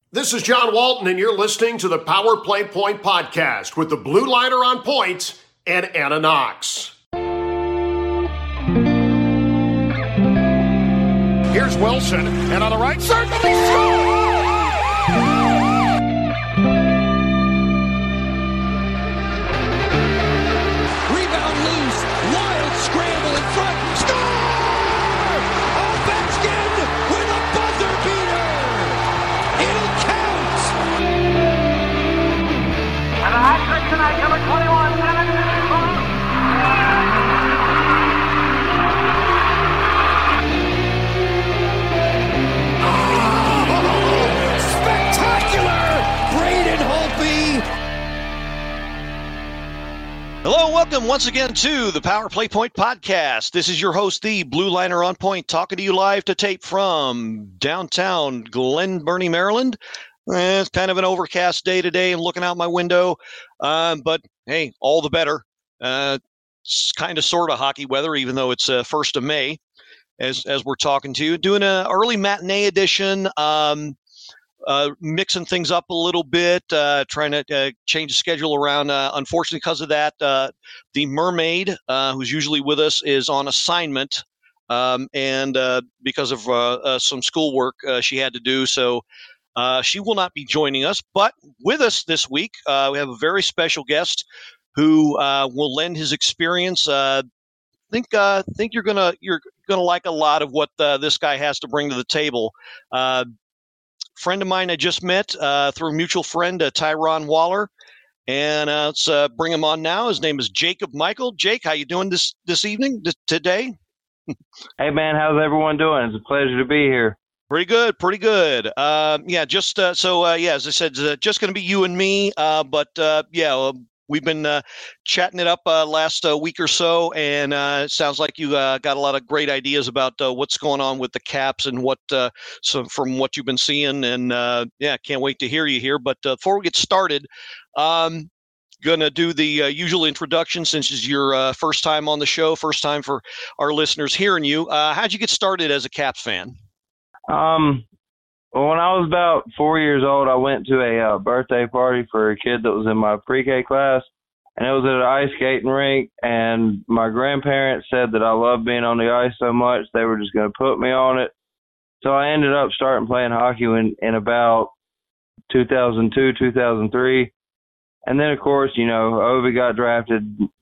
This is John Walton, and you're listening to the Power Play Point podcast with the Blue Liner on point and Anna Knox. Here's Wilson, and on the right side, he scores! Rebound loose, wild scramble in front, score! Ovechkin with a buzzer beater! It'll count! And the hat trick tonight, number 21, Hello and welcome once again to the Power Play Point podcast. This is your host, the Blue Liner on Point, talking to you live to tape from downtown Glen Burnie, Maryland. It's kind of an overcast day today. I'm looking out my window, but hey, all the better. It's kind of sort of hockey weather, even though it's 1st of May as we're talking to you. Doing an early matinee edition. Mixing things up a little bit, trying to change the schedule around. Unfortunately, because of that, the mermaid, who's usually with us, is on assignment, and because of some schoolwork she had to do, so she will not be joining us. But with us this week, we have a very special guest who will lend his experience. Think you're gonna like a lot of what this guy has to bring to the table. Friend of mine I just met through a mutual friend, Tyron Waller, and let's bring him on now. His name is Jacob Michael. Jake, how you doing this evening, today? Hey, man, how's everyone doing? It's a pleasure to be here. Pretty good. As I said, just going to be you and me, we've been chatting it up last week or so, and it sounds like you got a lot of great ideas about what's going on with the Caps and what from what you've been seeing, and can't wait to hear you here. But before we get started, going to do the usual introduction since it's your first time on the show, first time for our listeners hearing you. How'd you get started as a Caps fan? Well, when I was about 4 years old, I went to a birthday party for a kid that was in my pre-K class, and it was at an ice skating rink, and my grandparents said that I loved being on the ice so much they were just going to put me on it. So I ended up starting playing hockey in about 2002, 2003. And then, of course, Ovi got drafted,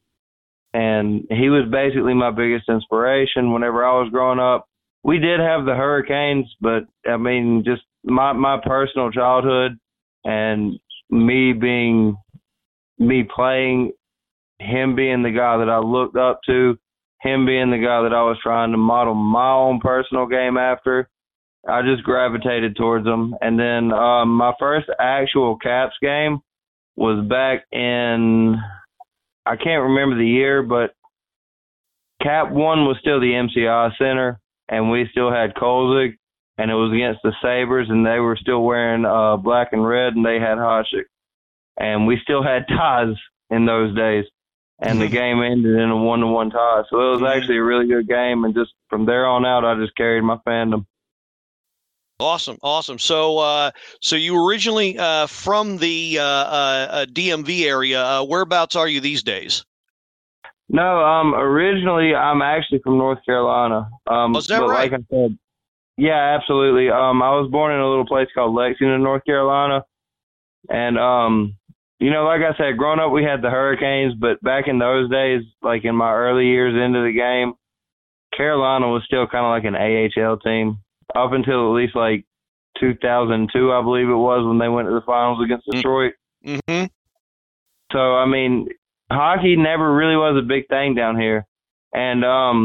and he was basically my biggest inspiration whenever I was growing up. We did have the Hurricanes, but, I mean, just my personal childhood and me playing, him being the guy that I looked up to, him being the guy that I was trying to model my own personal game after, I just gravitated towards him. And then my first actual Caps game was back in, I can't remember the year, but Cap 1 was still the MCI Center. And we still had Kolzig, and it was against the Sabres, and they were still wearing black and red, and they had Hasek. And we still had ties in those days, and the game ended in a 1-1 tie. So it was actually a really good game, and just from there on out, I just carried my fandom. Awesome. So you originally from the DMV area. Whereabouts are you these days? No, originally I'm actually from North Carolina. Is that right? Like I said, yeah, absolutely. I was born in a little place called Lexington, North Carolina. And, like I said, growing up we had the Hurricanes, but back in those days, like in my early years into the game, Carolina was still kind of like an AHL team up until at least like 2002, I believe it was, when they went to the finals against Detroit. Mm-hmm. So, I mean, hockey never really was a big thing down here, and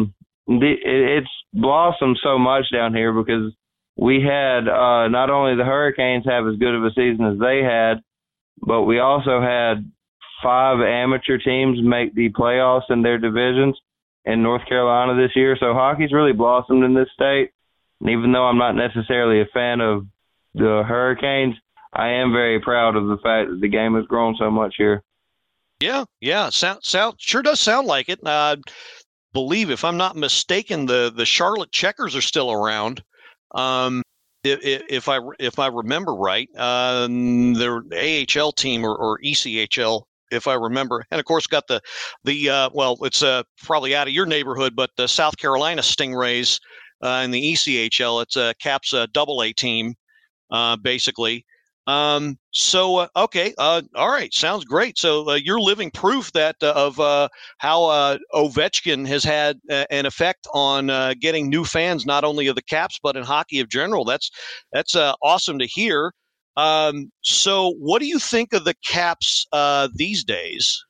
it's blossomed so much down here because we had not only the Hurricanes have as good of a season as they had, but we also had 5 amateur teams make the playoffs in their divisions in North Carolina this year. So hockey's really blossomed in this state, and even though I'm not necessarily a fan of the Hurricanes, I am very proud of the fact that the game has grown so much here. Yeah. Sound sure does sound like it. Believe, if I'm not mistaken, the Charlotte Checkers are still around. if I remember right, their AHL team or ECHL, if I remember, and of course got the well, it's probably out of your neighborhood, but the South Carolina Stingrays in the ECHL. It's a Caps AA team, basically. Okay. All right. Sounds great. So you're living proof that of how Ovechkin has had an effect on getting new fans, not only of the Caps, but in hockey in general. That's awesome to hear. So what do you think of the Caps these days?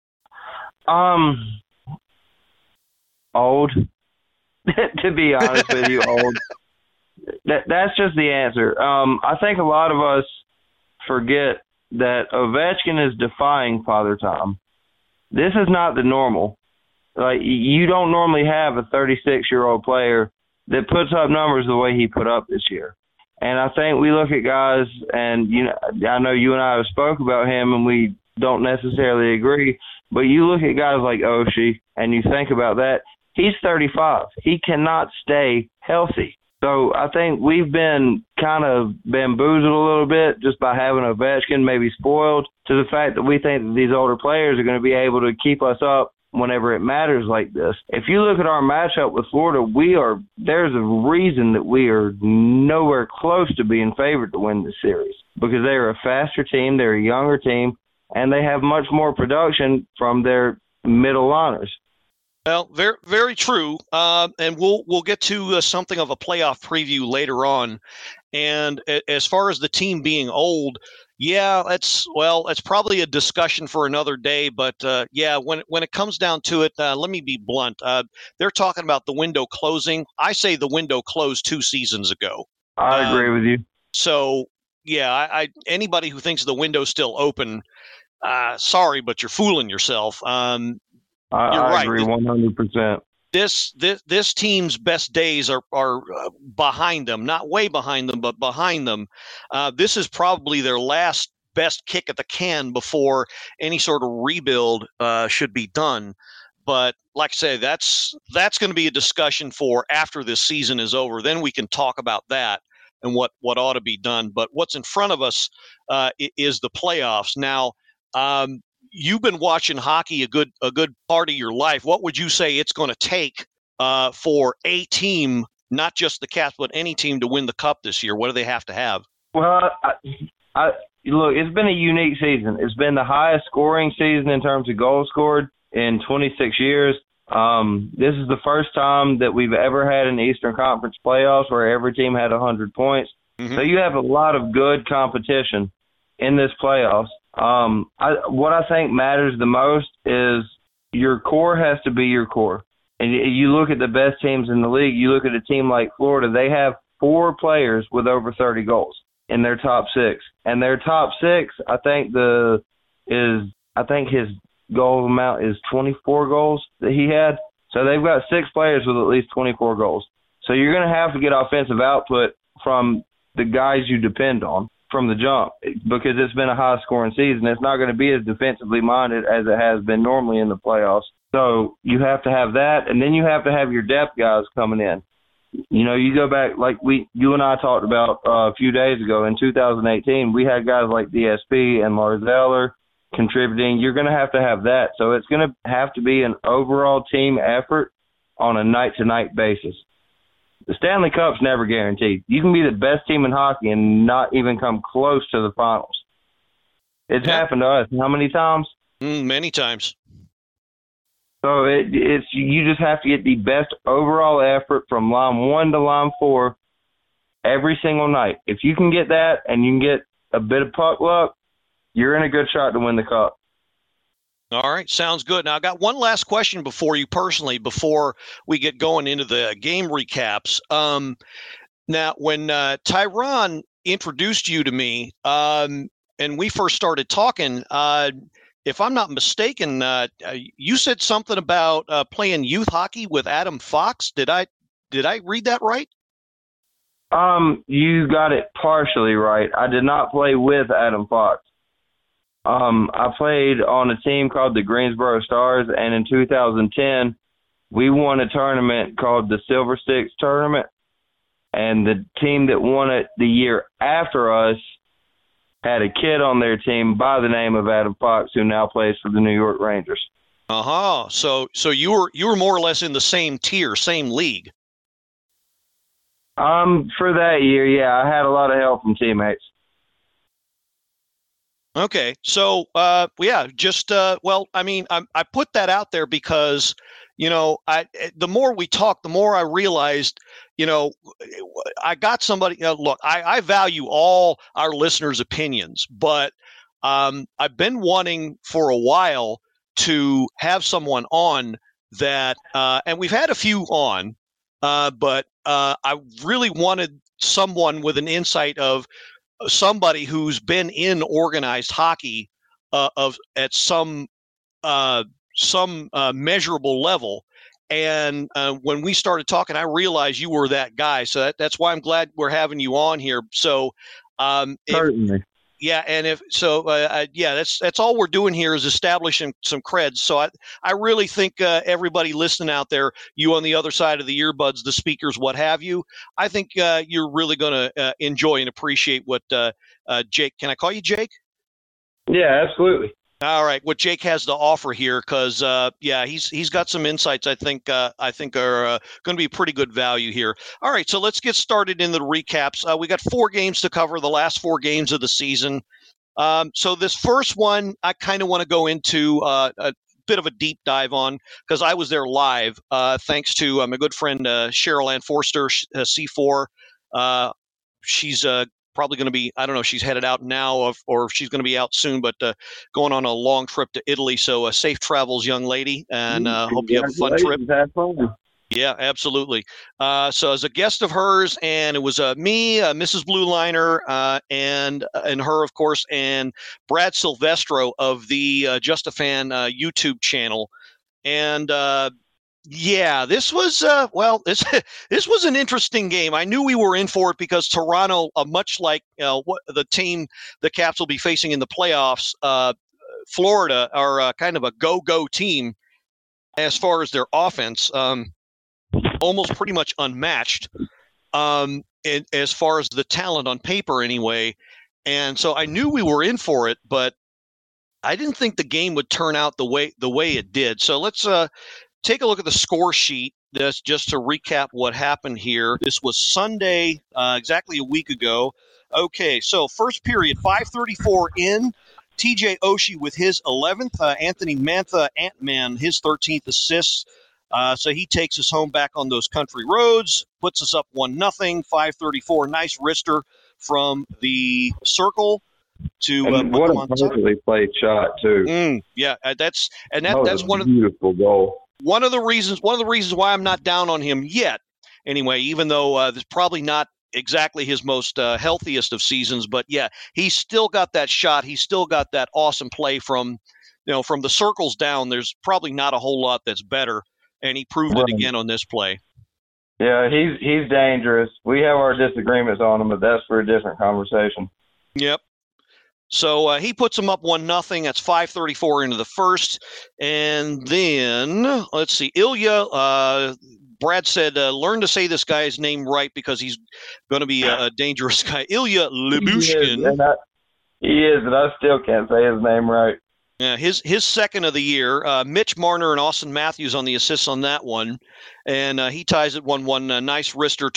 Old. To be honest with you, old. That's just the answer. I think a lot of us forget that Ovechkin is defying Father Time. This is not the normal. Like, you don't normally have a 36-year-old player that puts up numbers the way he put up this year. And I think we look at guys, and I know you and I have spoke about him, and we don't necessarily agree, but you look at guys like Oshie, and you think about that. He's 35. He cannot stay healthy. So I think we've been kind of bamboozled a little bit just by having Ovechkin, maybe spoiled, to the fact that we think that these older players are going to be able to keep us up whenever it matters like this. If you look at our matchup with Florida, there's a reason that we are nowhere close to being favored to win this series, because they're a faster team, they're a younger team, and they have much more production from their middle liners. Well, very, very true. And we'll get to something of a playoff preview later on. And as far as the team being old, yeah, that's probably a discussion for another day. But when it comes down to it, let me be blunt. They're talking about the window closing. I say the window closed 2 seasons ago. I agree with you. So yeah, anybody who thinks the window's still open, sorry, but you're fooling yourself. I agree 100%. This team's best days are behind them, not way behind them, but behind them. This is probably their last best kick at the can before any sort of rebuild should be done. But like I say, that's going to be a discussion for after this season is over. Then we can talk about that and what ought to be done. But what's in front of us is the playoffs. Now, you've been watching hockey a good part of your life. What would you say it's going to take for a team, not just the Caps, but any team to win the Cup this year? What do they have to have? Well, look, it's been a unique season. It's been the highest scoring season in terms of goals scored in 26 years. This is the first time that we've ever had an Eastern Conference playoffs where every team had 100 points. Mm-hmm. So you have a lot of good competition in this playoffs. What I think matters the most is your core has to be your core. And you look at the best teams in the league, you look at a team like Florida, they have 4 players with over 30 goals in their top 6. And their top 6, I think his goal amount is 24 goals that he had. So they've got 6 players with at least 24 goals. So you're going to have to get offensive output from the guys you depend on from the jump, because it's been a high-scoring season. It's not going to be as defensively minded as it has been normally in the playoffs. So you have to have that, and then you have to have your depth guys coming in. You go back, like you and I talked about a few days ago, in 2018, we had guys like DSP and Lars Eller contributing. You're going to have that. So it's going to have to be an overall team effort on a night-to-night basis. The Stanley Cup's never guaranteed. You can be the best team in hockey and not even come close to the finals. It's happened to us. How many times? Many times. So it's you just have to get the best overall effort from line 1 to line 4 every single night. If you can get that and you can get a bit of puck luck, you're in a good shot to win the Cup. All right, sounds good. Now, I got one last question before we get going into the game recaps. Now, when Tyron introduced you to me and we first started talking, if I'm not mistaken, you said something about playing youth hockey with Adam Fox. Did I read that right? You got it partially right. I did not play with Adam Fox. I played on a team called the Greensboro Stars, and in 2010, we won a tournament called the Silver Sticks Tournament. And the team that won it the year after us had a kid on their team by the name of Adam Fox, who now plays for the New York Rangers. So you were more or less in the same tier, same league. For that year, yeah, I had a lot of help from teammates. Okay, so I put that out there because, the more we talk, the more I realized, I got somebody. Look, I value all our listeners' opinions, but I've been wanting for a while to have someone on that, and we've had a few on, but I really wanted someone with an insight of somebody who's been in organized hockey at some measurable level. And when we started talking, I realized you were that guy. So that's why I'm glad we're having you on here. So Certainly. That's all we're doing here is establishing some creds. So I really think everybody listening out there, you on the other side of the earbuds, the speakers, what have you, I think you're really going to enjoy and appreciate what Jake. Can I call you Jake? Yeah, absolutely. All right, what Jake has to offer here, because he's got some insights I think are going to be pretty good value here. All right, so let's get started in the recaps. We got 4 games to cover, the last 4 games of the season. So this first one, I kind of want to go into a bit of a deep dive on because I was there live, thanks to my good friend Cheryl Ann Forster, C4. She's probably going to be, I don't know if she's headed out now or if she's going to be out soon, but going on a long trip to Italy. So safe travels, young lady, and hope you have a fun trip. Have fun. Yeah, absolutely. So as a guest of hers, and it was me, Mrs. Blue Liner, and her, of course, and Brad Silvestro of the Just a Fan YouTube channel. And this was this was an interesting game. I knew we were in for it because Toronto, much like what the team the Caps will be facing in the playoffs, Florida are kind of a go-go team as far as their offense, almost pretty much unmatched as far as the talent on paper anyway. And so I knew we were in for it, but I didn't think the game would turn out the way it did. So let's take a look at the score sheet. That's just to recap what happened here. This was Sunday, exactly a week ago. Okay, so first period, 5:34 in. TJ Oshie with his 11th. Anthony Mantha, Ant-Man, his 13th assist. So he takes us home back on those country roads, puts us up 1-0, 5:34. Nice wrister from the circle to what a perfectly played shot too. That's one beautiful goal. One of the reasons why I'm not down on him yet. Anyway, even though it's probably not exactly his most healthiest of seasons, but yeah, he's still got that shot. He's still got that awesome play from the circles down. There's probably not a whole lot that's better, and he proved it again on this play. Yeah, he's dangerous. We have our disagreements on him, but that's for a different conversation. Yep. So he puts him up 1-0. That's 5:34 into the first. And then, let's see, Ilya, Brad said, learn to say this guy's name right because he's going to be a dangerous guy. Ilya Lyubushkin. He is, and I still can't say his name right. Yeah, his second of the year. Mitch Marner and Austin Matthews on the assists on that one. And he ties it 1-1. Nice wrister,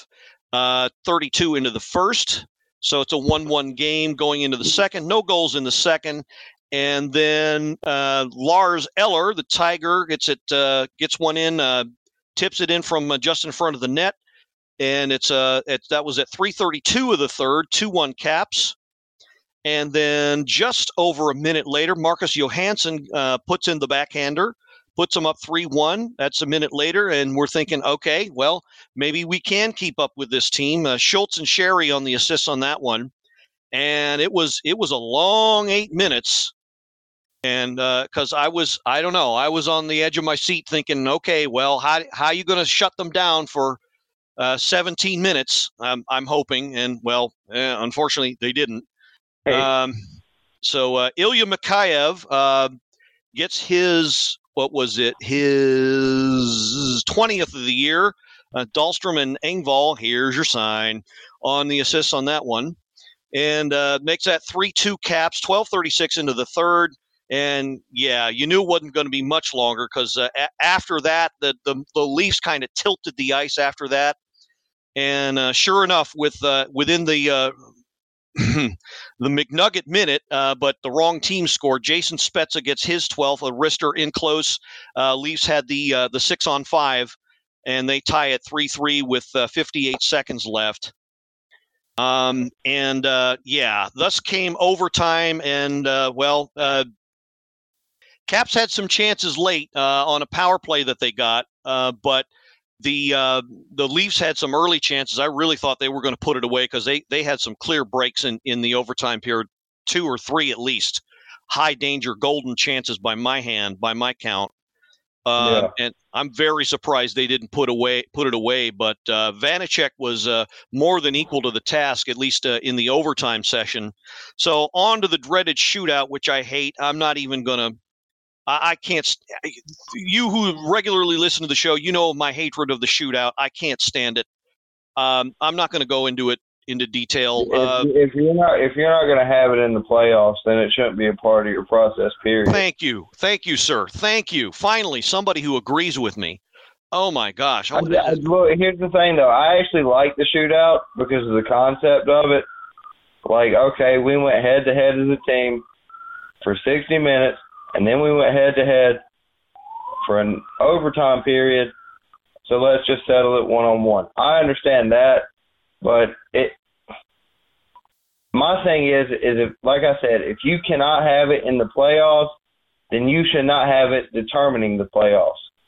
12:32 into the first. So it's a 1-1 game going into the second. No goals in the second. And then Lars Eller, the Tiger, gets one in, tips it in from just in front of the net. And that was at 3:32 of the third, 2-1 Caps. And then just over a minute later, Marcus Johansson puts in the backhander, puts them up 3-1. That's a minute later, and we're thinking, okay, well, maybe we can keep up with this team. Schultz and Sherry on the assists on that one, and it was a long 8 minutes. And because I was on the edge of my seat thinking, okay, well, how are you going to shut them down for 17 minutes? I'm hoping, and unfortunately, they didn't. Hey. So Ilya Mikheyev gets his. What was it? His 20th of the year. Dahlstrom and Engvall, here's your sign on the assists on that one. And makes that 3-2 Caps, 12:36 into the third. And, yeah, you knew it wasn't going to be much longer because after that, the Leafs kind of tilted the ice after that. And sure enough, within the the McNugget minute, but the wrong team scored. Jason Spezza gets his 12th, a wrister in close. Leafs had the 6-on-5, and they tie at 3-3 with 58 seconds left. Thus came overtime, and Caps had some chances late on a power play that they got, but the Leafs had some early chances. I really thought they were going to put it away because they had some clear breaks in the overtime period, 2 or 3 at least, high danger golden chances by my count. And I'm very surprised they didn't put it away. But Vanacek was more than equal to the task, at least in the overtime session. So on to the dreaded shootout, which I hate. I'm not even going to. I can't. You who regularly listen to the show, you know my hatred of the shootout. I can't stand it. I'm not going to go into detail. If you're not going to have it in the playoffs, then it shouldn't be a part of your process. Period. Thank you, sir. Thank you. Finally, somebody who agrees with me. Oh my gosh. Well, here's the thing, though. I actually like the shootout because of the concept of it. Like, okay, we went head to head as a team for 60 minutes. And then we went head-to-head for an overtime period, so let's just settle it one-on-one. I understand that, but my thing is if, like I said, if you cannot have it in the playoffs, then you should not have it determining the playoffs.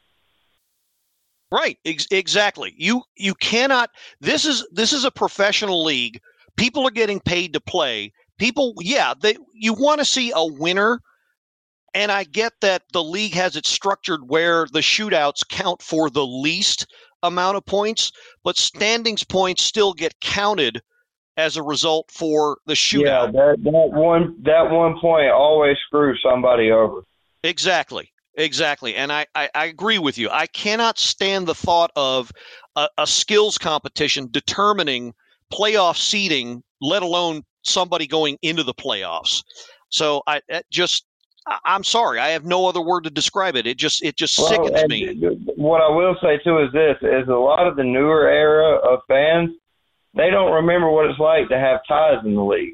Right, exactly. You cannot. This is a professional league. People are getting paid to play. You want to see a winner. And I get that the league has it structured where the shootouts count for the least amount of points, but standings points still get counted as a result for the shootout. Yeah, that one point always screws somebody over. Exactly. And I agree with you. I cannot stand the thought of a skills competition determining playoff seeding, let alone somebody going into the playoffs. So I'm sorry. I have no other word to describe it. It just sickens me. What I will say, too, is this, is a lot of the newer era of fans, they don't remember what it's like to have ties in the league,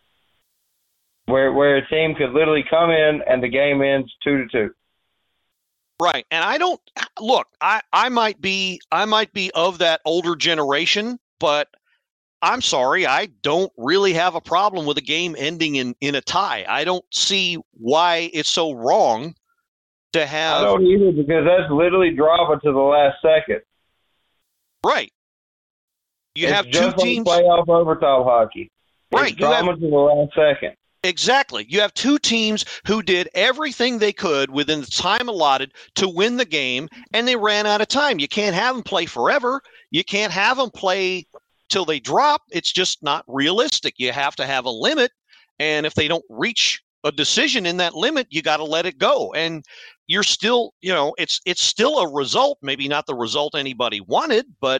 where a team could literally come in and the game ends 2-2. Right. And I don't – look, I might be of that older generation, but – I'm sorry, I don't really have a problem with a game ending in a tie. I don't see why it's so wrong to have. I don't either, because that's literally drama to the last second. Right. You have two teams. Like playoff overtime hockey. Right. It's drama to the last second. Exactly. You have two teams who did everything they could within the time allotted to win the game, and they ran out of time. You can't have them play forever. You can't have them play till they drop. It's just not realistic. You have to have a limit, and if they don't reach a decision in that limit, you got to let it go. And you're still, it's still a result, maybe not the result anybody wanted, but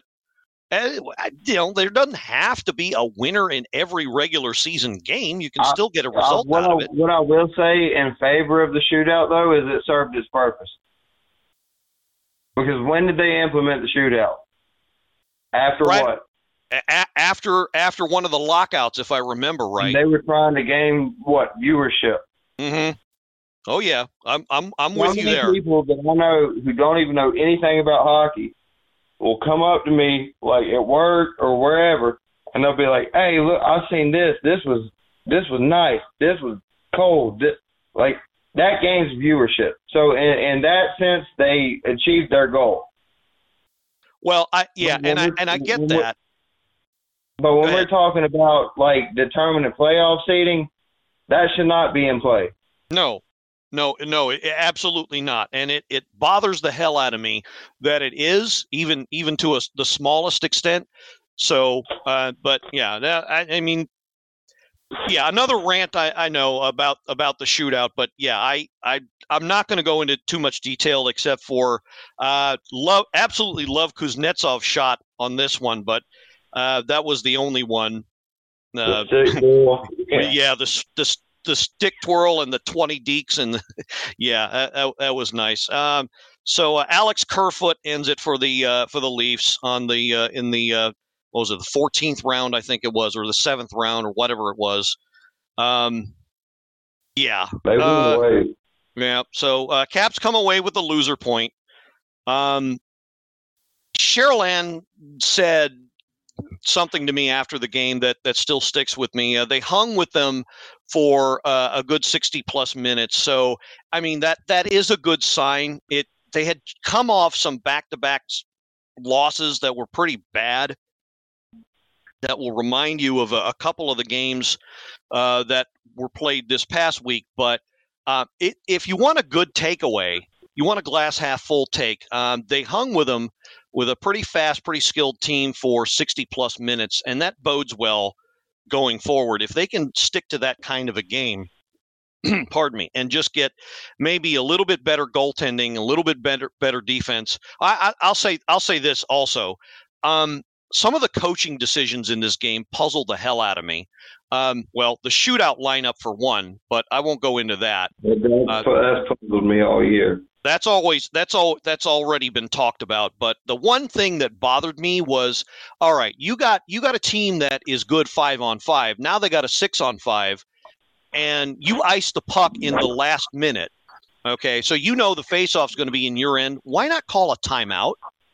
there doesn't have to be a winner in every regular season game. You can still get a result out of it. What I will say in favor of the shootout, though, is it served its purpose. Because when did they implement the shootout? After what? After one of the lockouts, if I remember right. They were trying to gain viewership. Mm-hmm. Oh yeah, I'm with you there. People that I know who don't even know anything about hockey will come up to me like at work or wherever, and they'll be like, "Hey, look, I've seen this. This was nice. This was cold. Like that gains viewership." So in that sense, they achieved their goal. Well, I get that. But when we're talking about, like, determining playoff seeding, that should not be in play. No, absolutely not. And it bothers the hell out of me that it is, even to the smallest extent. So, but, yeah, I mean, Yeah, another rant I know about the shootout, but yeah, I'm not going to go into too much detail except for absolutely love Kuznetsov's shot on this one, but that was the only one. Yeah, the stick twirl and the 20 dekes, and yeah, that was nice. So Alex Kerfoot ends it for the Leafs on the in the what was it, the 14th round, I think it was, or the 7th round, or whatever it was. Yeah. They went away. Yeah. So Caps come away with the loser point. Cheryl Ann said something to me after the game that still sticks with me. They hung with them for a good 60 plus minutes. So, I mean, that is a good sign. They had come off some back-to-back losses that were pretty bad. That will remind you of a couple of the games that were played this past week. But if you want a good takeaway, you want a glass half full take, they hung with them with a pretty fast, pretty skilled team for 60 plus minutes, and that bodes well going forward. If they can stick to that kind of a game, pardon me, and just get maybe a little bit better goaltending, a little bit better defense. I'll say this also. Some of the coaching decisions in this game puzzled the hell out of me. Well, the shootout lineup for one, but I won't go into that. That's puzzled me all year. That's already been talked about. But the one thing that bothered me was, all right, you got a team that is good 5-on-5. Now they got a 6-on-5, and you ice the puck in the last minute. Okay, so you know the faceoff's going to be in your end. Why not call a timeout?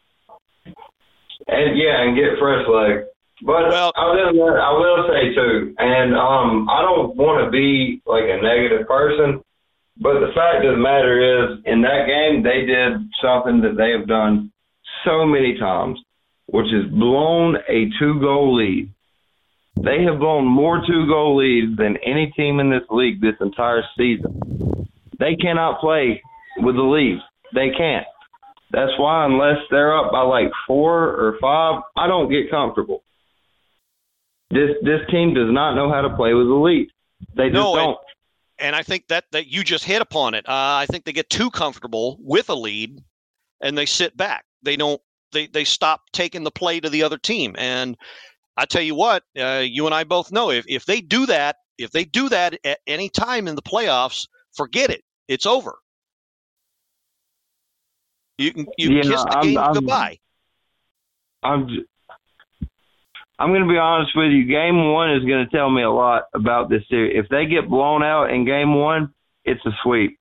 And get fresh legs. But I will say too, and I don't want to be like a negative person, but the fact of the matter is, in that game, they did something that they have done so many times, which is blown a 2-goal lead. They have blown more 2-goal leads than any team in this league this entire season. They cannot play with the Leafs. They can't. That's why, unless they're up by like 4 or 5, I don't get comfortable. This team does not know how to play with the lead. They just don't. And I think that you just hit upon it. I think they get too comfortable with a lead, and they sit back. They don't. They stop taking the play to the other team. And I tell you what, you and I both know if they do that at any time in the playoffs, forget it. It's over. You can kiss the game goodbye. I'm going to be honest with you. Game 1 is going to tell me a lot about this series. If they get blown out in Game 1, it's a sweep.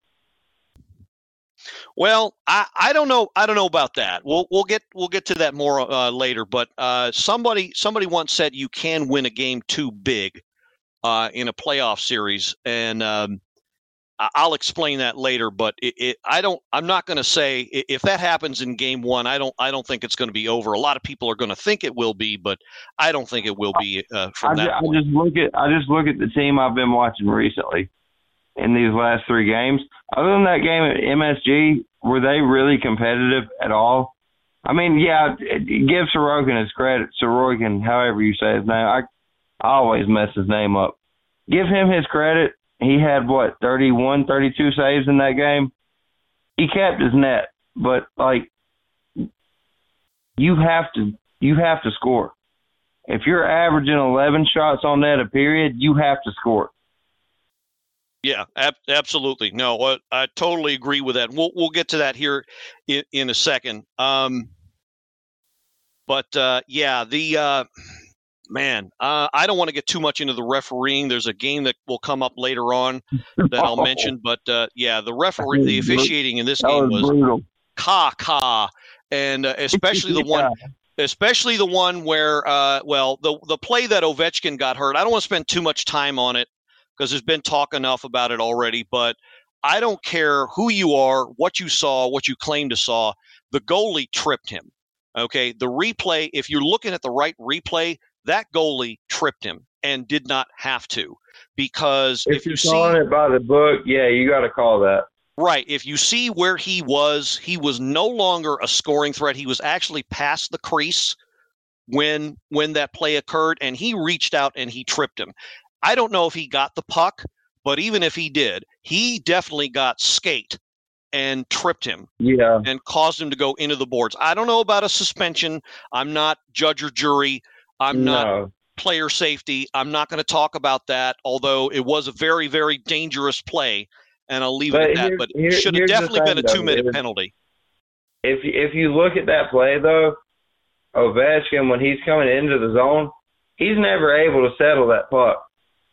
Well, I don't know. I don't know about that. We'll get to that more later. But somebody once said you can win a game too big in a playoff series, and I'll explain that later. But I'm not going to say if that happens in Game 1. I don't think it's going to be over. A lot of people are going to think it will be, but I don't think it will be from that point. I just look at the team I've been watching recently in these last 3 games. Other than that game at MSG, were they really competitive at all? I mean, yeah, give Sorokin his credit. Sorokin, however you say his name. I always mess his name up. Give him his credit. He had, 31, 32 saves in that game? He kept his net. But, you have to score. If you're averaging 11 shots on net a period, you have to score. Yeah, absolutely. No, I totally agree with that. We'll get to that here in a second. Man, I don't want to get too much into the refereeing. There's a game that will come up later on that I'll mention. But, the officiating in this game was brutal. And especially the one where, the play that Ovechkin got hurt. I don't want to spend too much time on it because there's been talk enough about it already. But I don't care who you are, what you saw, what you claim to saw. The goalie tripped him. Okay, the replay, if you're looking at the right replay, that goalie tripped him and did not have to, because if you see it by the book, yeah, you got to call that. Right. If you see where he was no longer a scoring threat. He was actually past the crease when that play occurred, and he reached out and he tripped him. I don't know if he got the puck, but even if he did, he definitely got skate and tripped him and caused him to go into the boards. I don't know about a suspension. I'm not judge or jury. I'm not player safety. I'm not going to talk about that, although it was a very, very dangerous play, and I'll leave it at that. But it should have definitely been a 2-minute penalty. If you look at that play, though, Ovechkin, when he's coming into the zone, he's never able to settle that puck.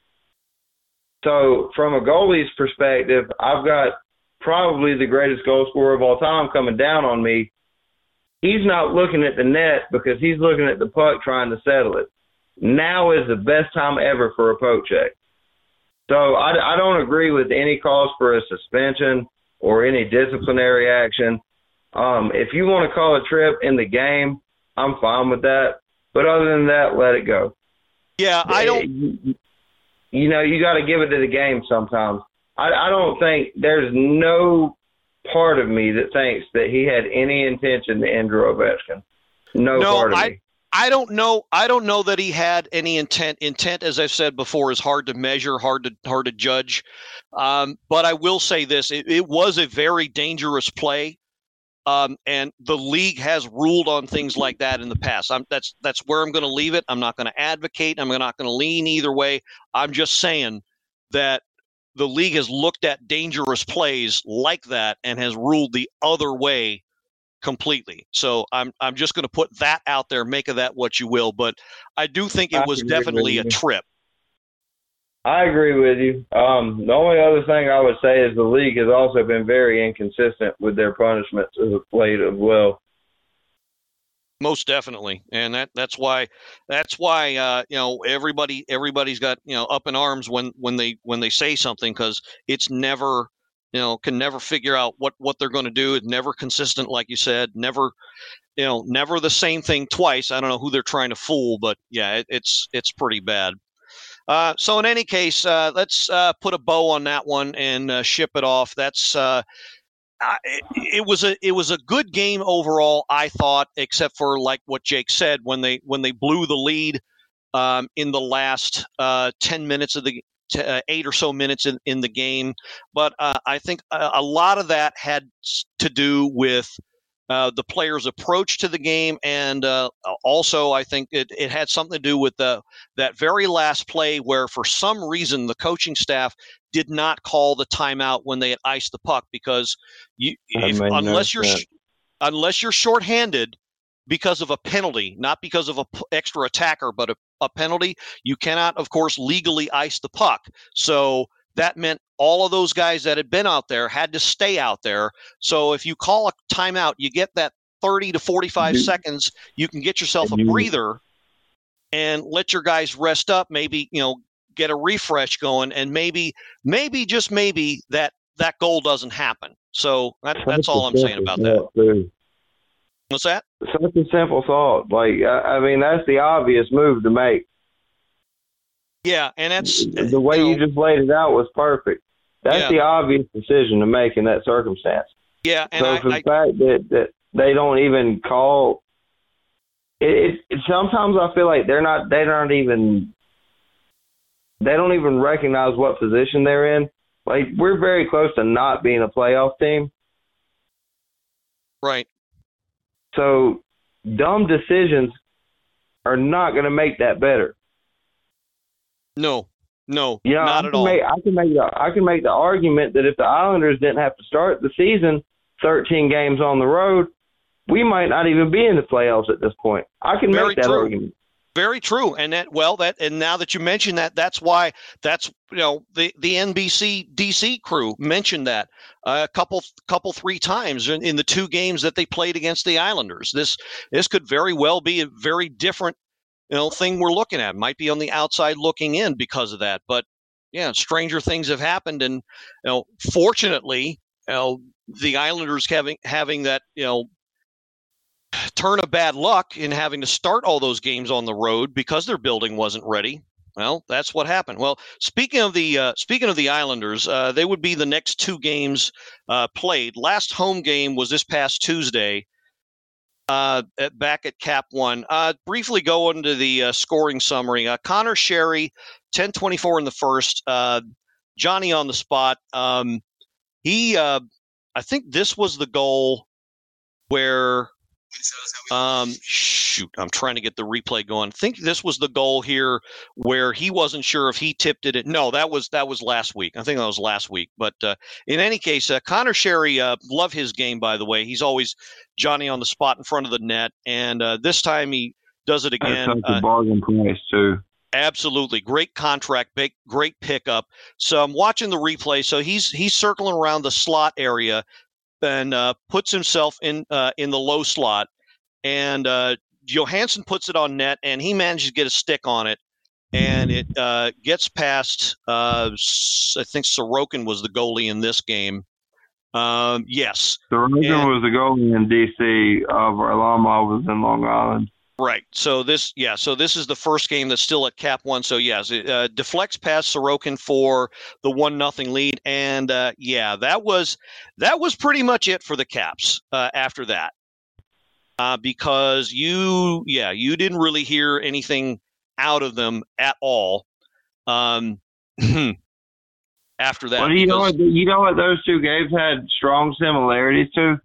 So from a goalie's perspective, I've got probably the greatest goal scorer of all time coming down on me. He's not looking at the net because he's looking at the puck trying to settle it. Now is the best time ever for a poke check. So I don't agree with any calls for a suspension or any disciplinary action. If you want to call a trip in the game, I'm fine with that. But other than that, let it go. Yeah, I don't. You know, you got to give it to the game sometimes. I don't think there's no part of me that thinks that he had any intention to injure Ovechkin. No part of me. I don't know. I don't know that he had any intent. Intent, as I've said before, is hard to measure, hard to judge. But I will say this: it was a very dangerous play, and the league has ruled on things like that in the past. That's where I'm going to leave it. I'm not going to advocate. I'm not going to lean either way. I'm just saying that the league has looked at dangerous plays like that and has ruled the other way completely. So I'm just going to put that out there, make of that what you will. But I do think it was definitely a trip. I agree with you. The only other thing I would say is the league has also been very inconsistent with their punishments as of late as well. Most definitely, and that's why everybody's got up in arms when they say something, because it's never can never figure out what they're going to do. It's never consistent, like you said. Never the same thing twice. I don't know who they're trying to fool, but yeah, it's pretty bad. So in any case, let's put a bow on that one and ship it off. That's. It was a good game overall, I thought, except for like what Jake said when they blew the lead in the last 10 minutes of the 8 or so minutes in the game. But I think a lot of that had to do with the players' approach to the game, and also I think it had something to do with that very last play where for some reason the coaching staff did not call the timeout when they had iced the puck, because unless you're shorthanded because of a penalty, not because of an extra attacker, but a penalty, you cannot, of course, legally ice the puck. So that meant all of those guys that had been out there had to stay out there. So if you call a timeout, you get that 30 to 45 seconds. You can get yourself a breather and let your guys rest up, maybe, get a refresh going, and maybe just maybe that goal doesn't happen. So that's all I'm saying about that. What's that? Such a simple thought. Like, I mean, that's the obvious move to make. Yeah, and that's the way you just laid it out was perfect. That's the obvious decision to make in that circumstance. Yeah, and so for the fact that they don't even call it, sometimes I feel like they don't even recognize what position they're in. Like, we're very close to not being a playoff team. Right. So dumb decisions are not going to make that better. No, not at all. I can make the argument that if the Islanders didn't have to start the season 13 games on the road, we might not even be in the playoffs at this point. I can make that argument. Very true. And and now that you mention that, that's why the NBC DC crew mentioned that a couple 3 times in the 2 games that they played against the Islanders. This could very well be a very different thing we're looking at. Might be on the outside looking in because of that. But yeah, stranger things have happened, and fortunately, the Islanders having that turn of bad luck in having to start all those games on the road because their building wasn't ready. Well, that's what happened. Well, speaking of the Islanders, they would be the next 2 games played. Last home game was this past Tuesday. back at Cap One. Briefly go into the scoring summary. Connor Sherry, 10-24 in the first. Johnny on the spot. I think this was the goal where I'm trying to get the replay going. I think this was the goal here where he wasn't sure if he tipped it. No, that was last week. I think that was last week. But in any case, Connor Sherry, love his game, by the way. He's always Johnny on the spot in front of the net. And this time he does it again. That's such a bargain price, too. Absolutely. Great contract, great pickup. So I'm watching the replay. So he's circling around the slot area and puts himself in the low slot. And Johansson puts it on net, and he manages to get a stick on it. And it gets past, I think Sorokin was the goalie in this game. Yes. Sorokin was the goalie in D.C. Varlamov was in Long Island. Right. So this is the first game that's still at Cap One. So yes, it deflects past Sorokin for the 1-0 lead, and that was pretty much it for the Caps after that, because you didn't really hear anything out of them at all after that. Well, you know what those two games had strong similarities to?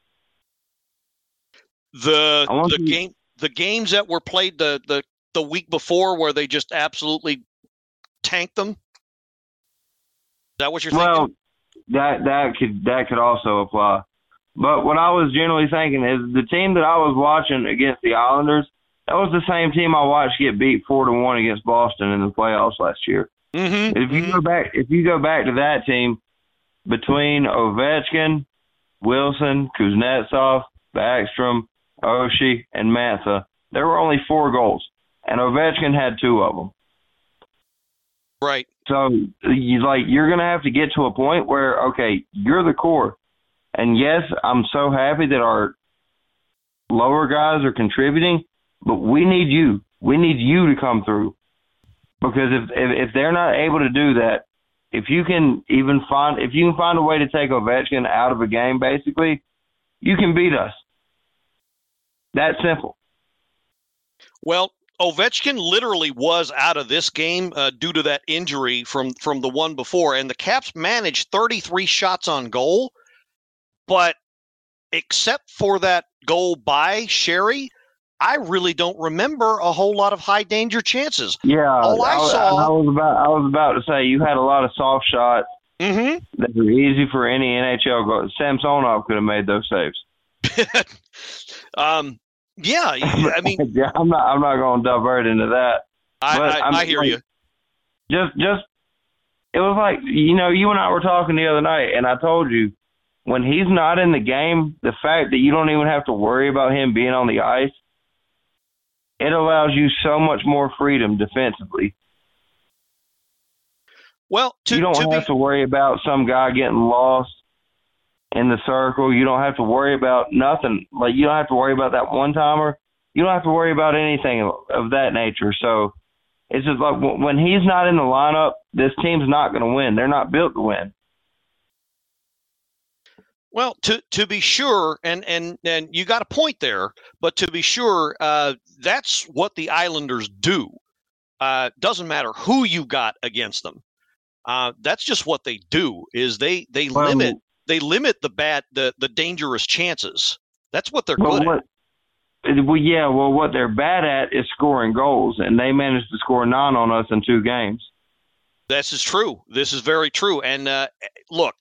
The games that were played the week before, where they just absolutely tanked them. Is that what you're thinking? Well, that could also apply. But what I was generally thinking is the team that I was watching against the Islanders, that was the same team I watched get beat 4-1 against Boston in the playoffs last year. Mm-hmm. If you go back to that team, between Ovechkin, Wilson, Kuznetsov, Backstrom, Oshie, and Mantha, there were only 4 goals, and Ovechkin had 2 of them. Right. So you're going to have to get to a point where, okay, you're the core. And yes, I'm so happy that our lower guys are contributing, but we need you. We need you to come through. Because if they're not able to do that, if you can find a way to take Ovechkin out of a game, basically, you can beat us. That simple. Well, Ovechkin literally was out of this game due to that injury from the one before, and the Caps managed 33 shots on goal, but except for that goal by Sherry, I really don't remember a whole lot of high danger chances. Yeah, all I saw. I was about to say you had a lot of soft shots that were easy for any NHL goal. Samsonov could have made those saves. Yeah, I mean, I'm not going to divert into that. I hear you. Just it was like, you and I were talking the other night, and I told you when he's not in the game, the fact that you don't even have to worry about him being on the ice, it allows you so much more freedom defensively. Well, you don't have to worry about some guy getting lost in the circle. You don't have to worry about nothing. Like, you don't have to worry about that one-timer. You don't have to worry about anything of that nature. So it's just like when he's not in the lineup, this team's not going to win. They're not built to win. Well, to be sure, and you got a point there, but to be sure, that's what the Islanders do. Doesn't matter who you got against them. That's just what they do. Is they limit the dangerous chances. That's what they're good at. What they're bad at is scoring goals, and they managed to score 9 on us in 2 games. This is true. This is very true. And look,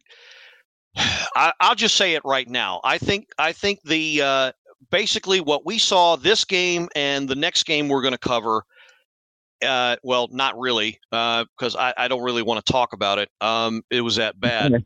I'll just say it right now. I think the basically what we saw this game and the next game we're going to cover. Well, not really, because I don't really want to talk about it. It was that bad.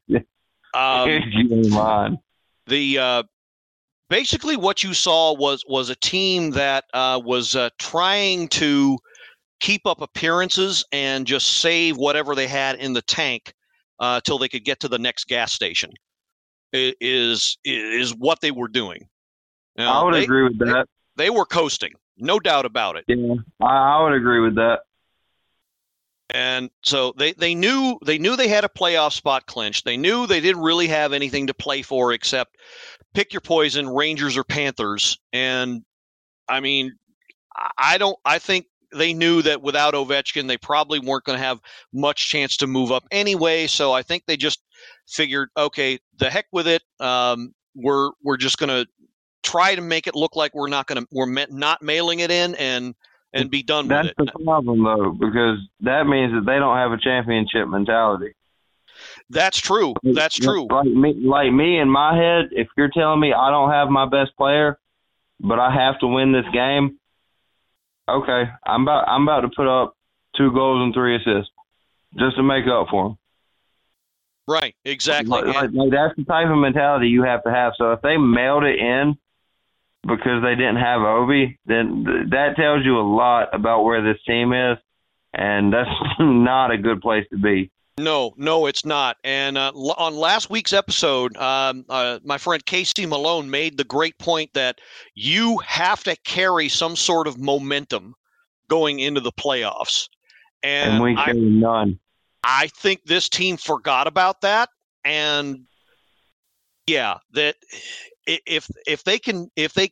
Basically what you saw was a team that was trying to keep up appearances and just save whatever they had in the tank till they could get to the next gas station. Is what they were doing. I would agree with that. They were coasting, no doubt about it. Yeah, I would agree with that. And so they knew they had a playoff spot clinched. They knew they didn't really have anything to play for except pick your poison, Rangers or Panthers. And I mean, I think they knew that without Ovechkin, they probably weren't going to have much chance to move up anyway. So I think they just figured, okay, the heck with it. We're just going to try to make it look like we're not mailing it in and be done with it. That's the problem, though, because that means that they don't have a championship mentality. That's true. That's true. Like me in my head, if you're telling me I don't have my best player, but I have to win this game, okay, I'm about to put up 2 goals and 3 assists just to make up for them. Right, exactly. Like that's the type of mentality you have to have. So if they mailed it in because they didn't have Ovi, then that tells you a lot about where this team is, and that's not a good place to be. No, it's not. And on last week's episode, my friend Casey Malone made the great point that you have to carry some sort of momentum going into the playoffs. And we carry none. I think this team forgot about that. And yeah, that if they can,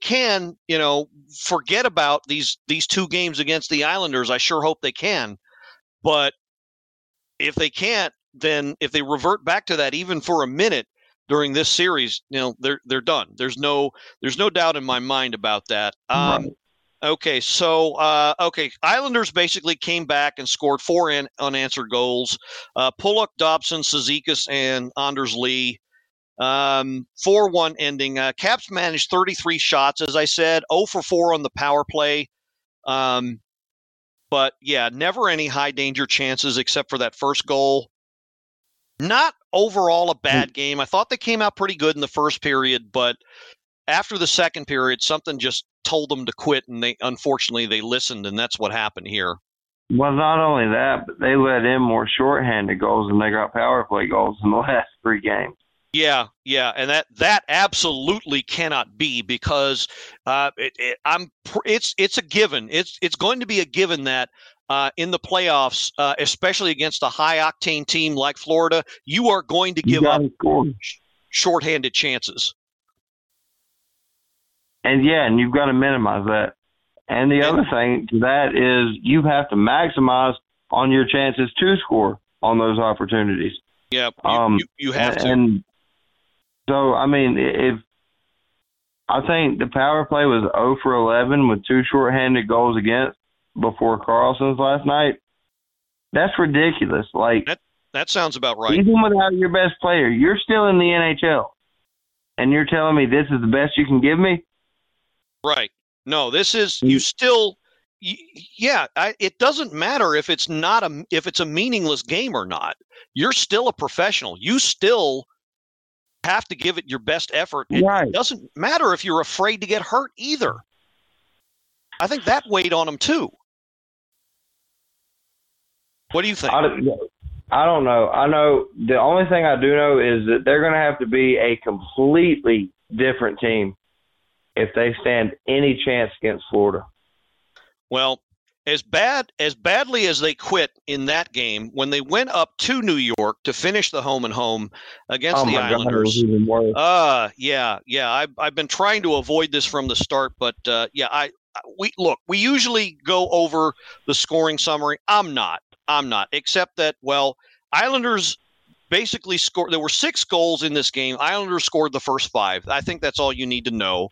forget about these 2 games against the Islanders, I sure hope they can. But if they can't, then if they revert back to that even for a minute during this series, they're done. There's no doubt in my mind about that. Right. Okay, so Islanders basically came back and scored 4 unanswered goals. Pulock, Dobson, Cizikas, and Anders Lee. 4-1 ending. Caps managed 33 shots, as I said, 0 for 4 on the power play. But, yeah, never any high-danger chances except for that first goal. Not overall a bad game. I thought they came out pretty good in the first period, but after the second period, something just told them to quit, and unfortunately they listened, and that's what happened here. Well, not only that, but they let in more shorthanded goals than they got power play goals in the last 3 games. Yeah, and that absolutely cannot be because it's a given. It's going to be a given that in the playoffs, especially against a high octane team like Florida, you are going to give up shorthanded chances. And you've got to minimize that. And the other thing to that is you have to maximize on your chances to score on those opportunities. Yeah, you have to. And so, I mean, I think the power play was 0 for 11 with 2 shorthanded goals against before Carlson's last night. That's ridiculous. Like that sounds about right. Even without your best player, you're still in the NHL, and you're telling me this is the best you can give me? Right. No, this is you still. Yeah, it doesn't matter if it's a meaningless game or not. You're still a professional. You still have to give it your best effort. Right. It doesn't matter if you're afraid to get hurt either. I think that weighed on them too. What do you think? I don't know. I know the only thing I do know is that they're going to have to be a completely different team if they stand any chance against Florida. Well, as badly as they quit in that game, when they went up to New York to finish the home and home against the Islanders. God, it was even worse. Yeah. I've been trying to avoid this from the start, but we usually go over the scoring summary. I'm not, except that, Islanders basically scored. There were 6 goals in this game. Islanders scored the first 5. I think that's all you need to know.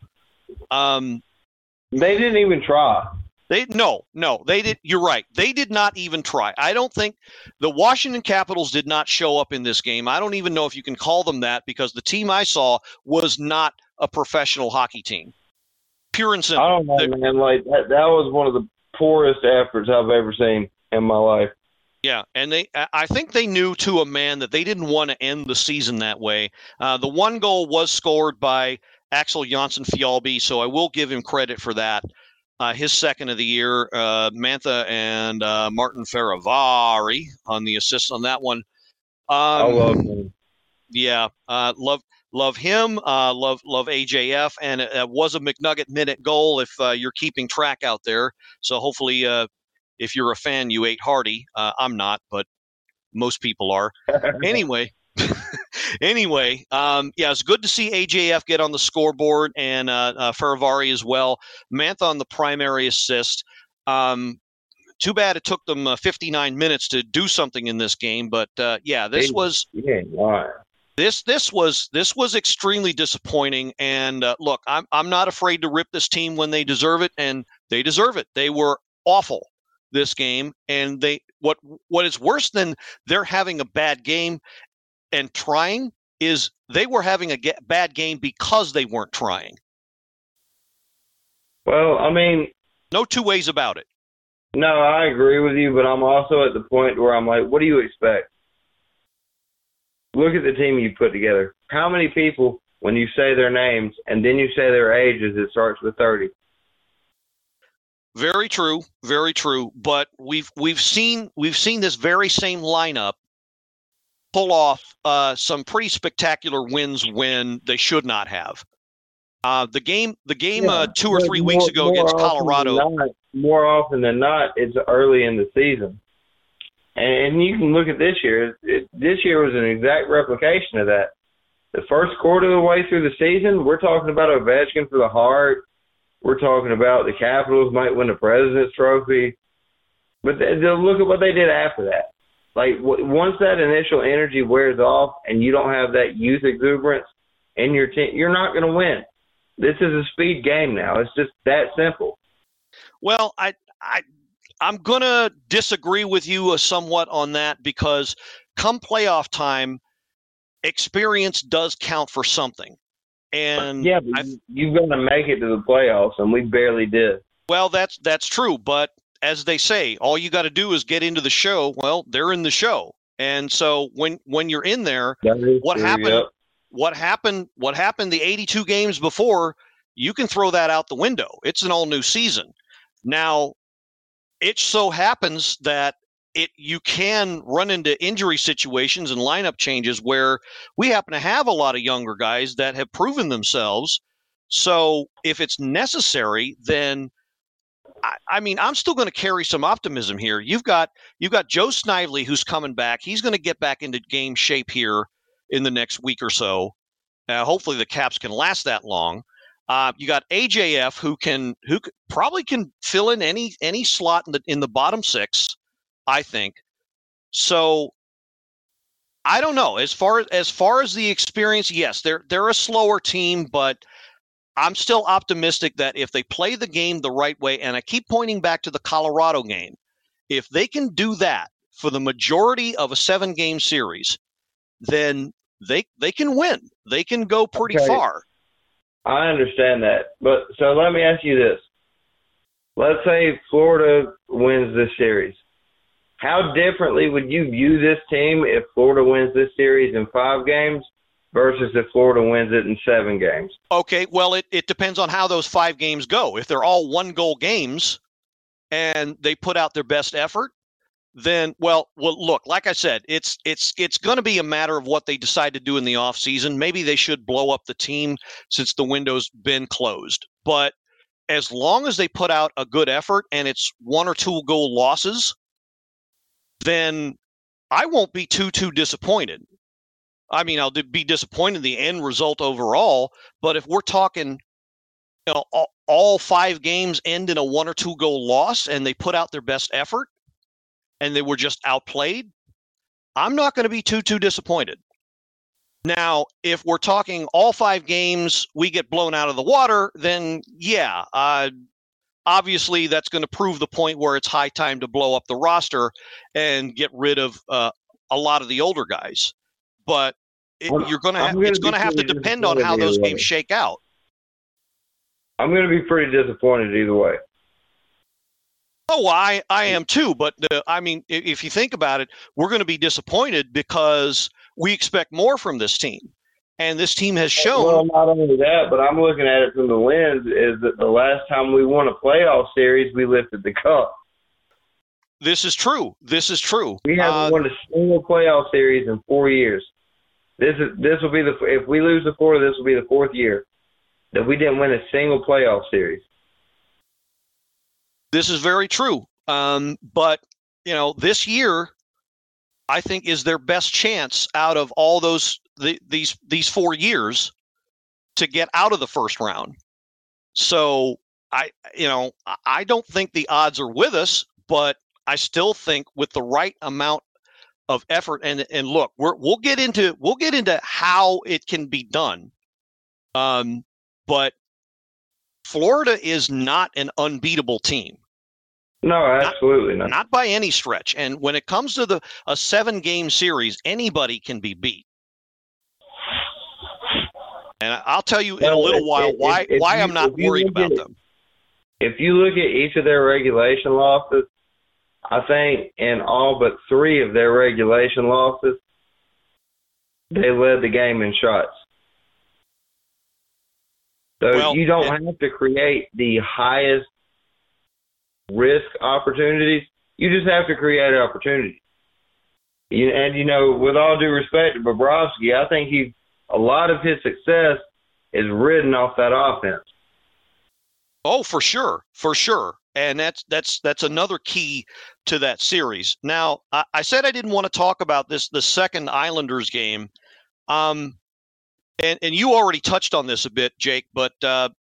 They didn't even try. No, they did. You're right. They did not even try. I don't think the Washington Capitals did not show up in this game. I don't even know if you can call them that because the team I saw was not a professional hockey team. Pure and simple. I don't know, man. Like that was one of the poorest efforts I've ever seen in my life. Yeah, and I think they knew to a man that they didn't want to end the season that way. The one goal was scored by Axel Jonsson-Fjällby, so I will give him credit for that. His second of the year, Mantha and Martin Feravari on the assist on that one. I love him. Yeah, love him. Love AJF, and it was a McNugget minute goal. If you're keeping track out there, so hopefully, if you're a fan, you ate hearty. I'm not, but most people are. Anyway, Anyway, it's good to see AJF get on the scoreboard and Ferravari as well. Mantha on the primary assist. Too bad it took them 59 minutes to do something in this game, but this was extremely disappointing. And look, I'm not afraid to rip this team when they deserve it, and they deserve it. They were awful this game, and what is worse than they're having a bad game and trying is they were having a bad game because they weren't trying. Well, I mean, no two ways about it. No, I agree with you, but I'm also at the point where I'm like, what do you expect? Look at the team you put together. How many people, when you say their names and then you say their ages, it starts with 30? Very true, very true. But we've seen this very same lineup pull off some pretty spectacular wins when they should not have. The game 2 or 3 weeks ago against Colorado. More often than not, it's early in the season. And you can look at this year. This year was an exact replication of that. The first quarter of the way through the season, we're talking about Ovechkin for the Hart. We're talking about the Capitals might win the President's Trophy. But look at what they did after that. Like, once that initial energy wears off and you don't have that youth exuberance in your team, you're not going to win. This is a speed game now. It's just that simple. Well, I'm going to disagree with you somewhat on that because come playoff time, experience does count for something. And yeah, but you've got to make it to the playoffs, and we barely did. Well, that's true, but as they say, all you got to do is get into the show. Well, they're in the show, and so when you're in there, what happened? Yep. What happened the 82 games before? You can throw that out the window. It's an all new season. Now, it so happens that you can run into injury situations and lineup changes where we happen to have a lot of younger guys that have proven themselves. So if it's necessary, then I'm still going to carry some optimism here. You've got Joe Snively who's coming back. He's going to get back into game shape here in the next week or so. Hopefully the Caps can last that long. You got AJF who probably can fill in any slot in the bottom 6, I think. So I don't know. As far as the experience, yes, they're a slower team, but I'm still optimistic that if they play the game the right way, and I keep pointing back to the Colorado game, if they can do that for the majority of a 7-game series, then they can win. They can go pretty far. I understand that. But so let me ask you this. Let's say Florida wins this series. How differently would you view this team if Florida wins this series in 5 games versus if Florida wins it in 7 games? Okay, well, it depends on how those 5 games go. If they're all 1-goal games and they put out their best effort, then, well, look, like I said, it's going to be a matter of what they decide to do in the offseason. Maybe they should blow up the team since the window's been closed. But as long as they put out a good effort and it's 1 or 2 goal losses, then I won't be too disappointed. I mean, I'll be disappointed in the end result overall, but if we're talking, all 5 games end in a 1 or 2 goal loss and they put out their best effort and they were just outplayed, I'm not going to be too disappointed. Now, if we're talking all 5 games, we get blown out of the water, then yeah, obviously that's going to prove the point where it's high time to blow up the roster and get rid of a lot of the older guys. But it's going to have to depend on how those games shake out. I'm going to be pretty disappointed either way. Oh, I am too. But I mean, if you think about it, we're going to be disappointed because we expect more from this team. And this team has shown. Well, not only that, but I'm looking at it from the lens is that the last time we won a playoff series, we lifted the cup. This is true. We haven't won a single playoff series in 4 years. This will be if we lose the 4, this will be the 4th year that we didn't win a single playoff series. This is very true. But this year, I think, is their best chance out of all these 4 years to get out of the first round. So I don't think the odds are with us, but I still think with the right amount of effort and look, we'll get into how it can be done. But Florida is not an unbeatable team. No, absolutely not. Not by any stretch. And when it comes to a 7-game series, anybody can be beat. And I'll tell you in a little while why I'm not worried about them. If you look at each of their regulation losses, I think in all but 3 of their regulation losses, they led the game in shots. So you don't have to create the highest risk opportunities. You just have to create opportunities. And, with all due respect to Bobrovsky, I think a lot of his success is ridden off that offense. Oh, for sure. And that's another key to that series. Now, I said I didn't want to talk about the second Islanders game. And you already touched on this a bit, Jake, but the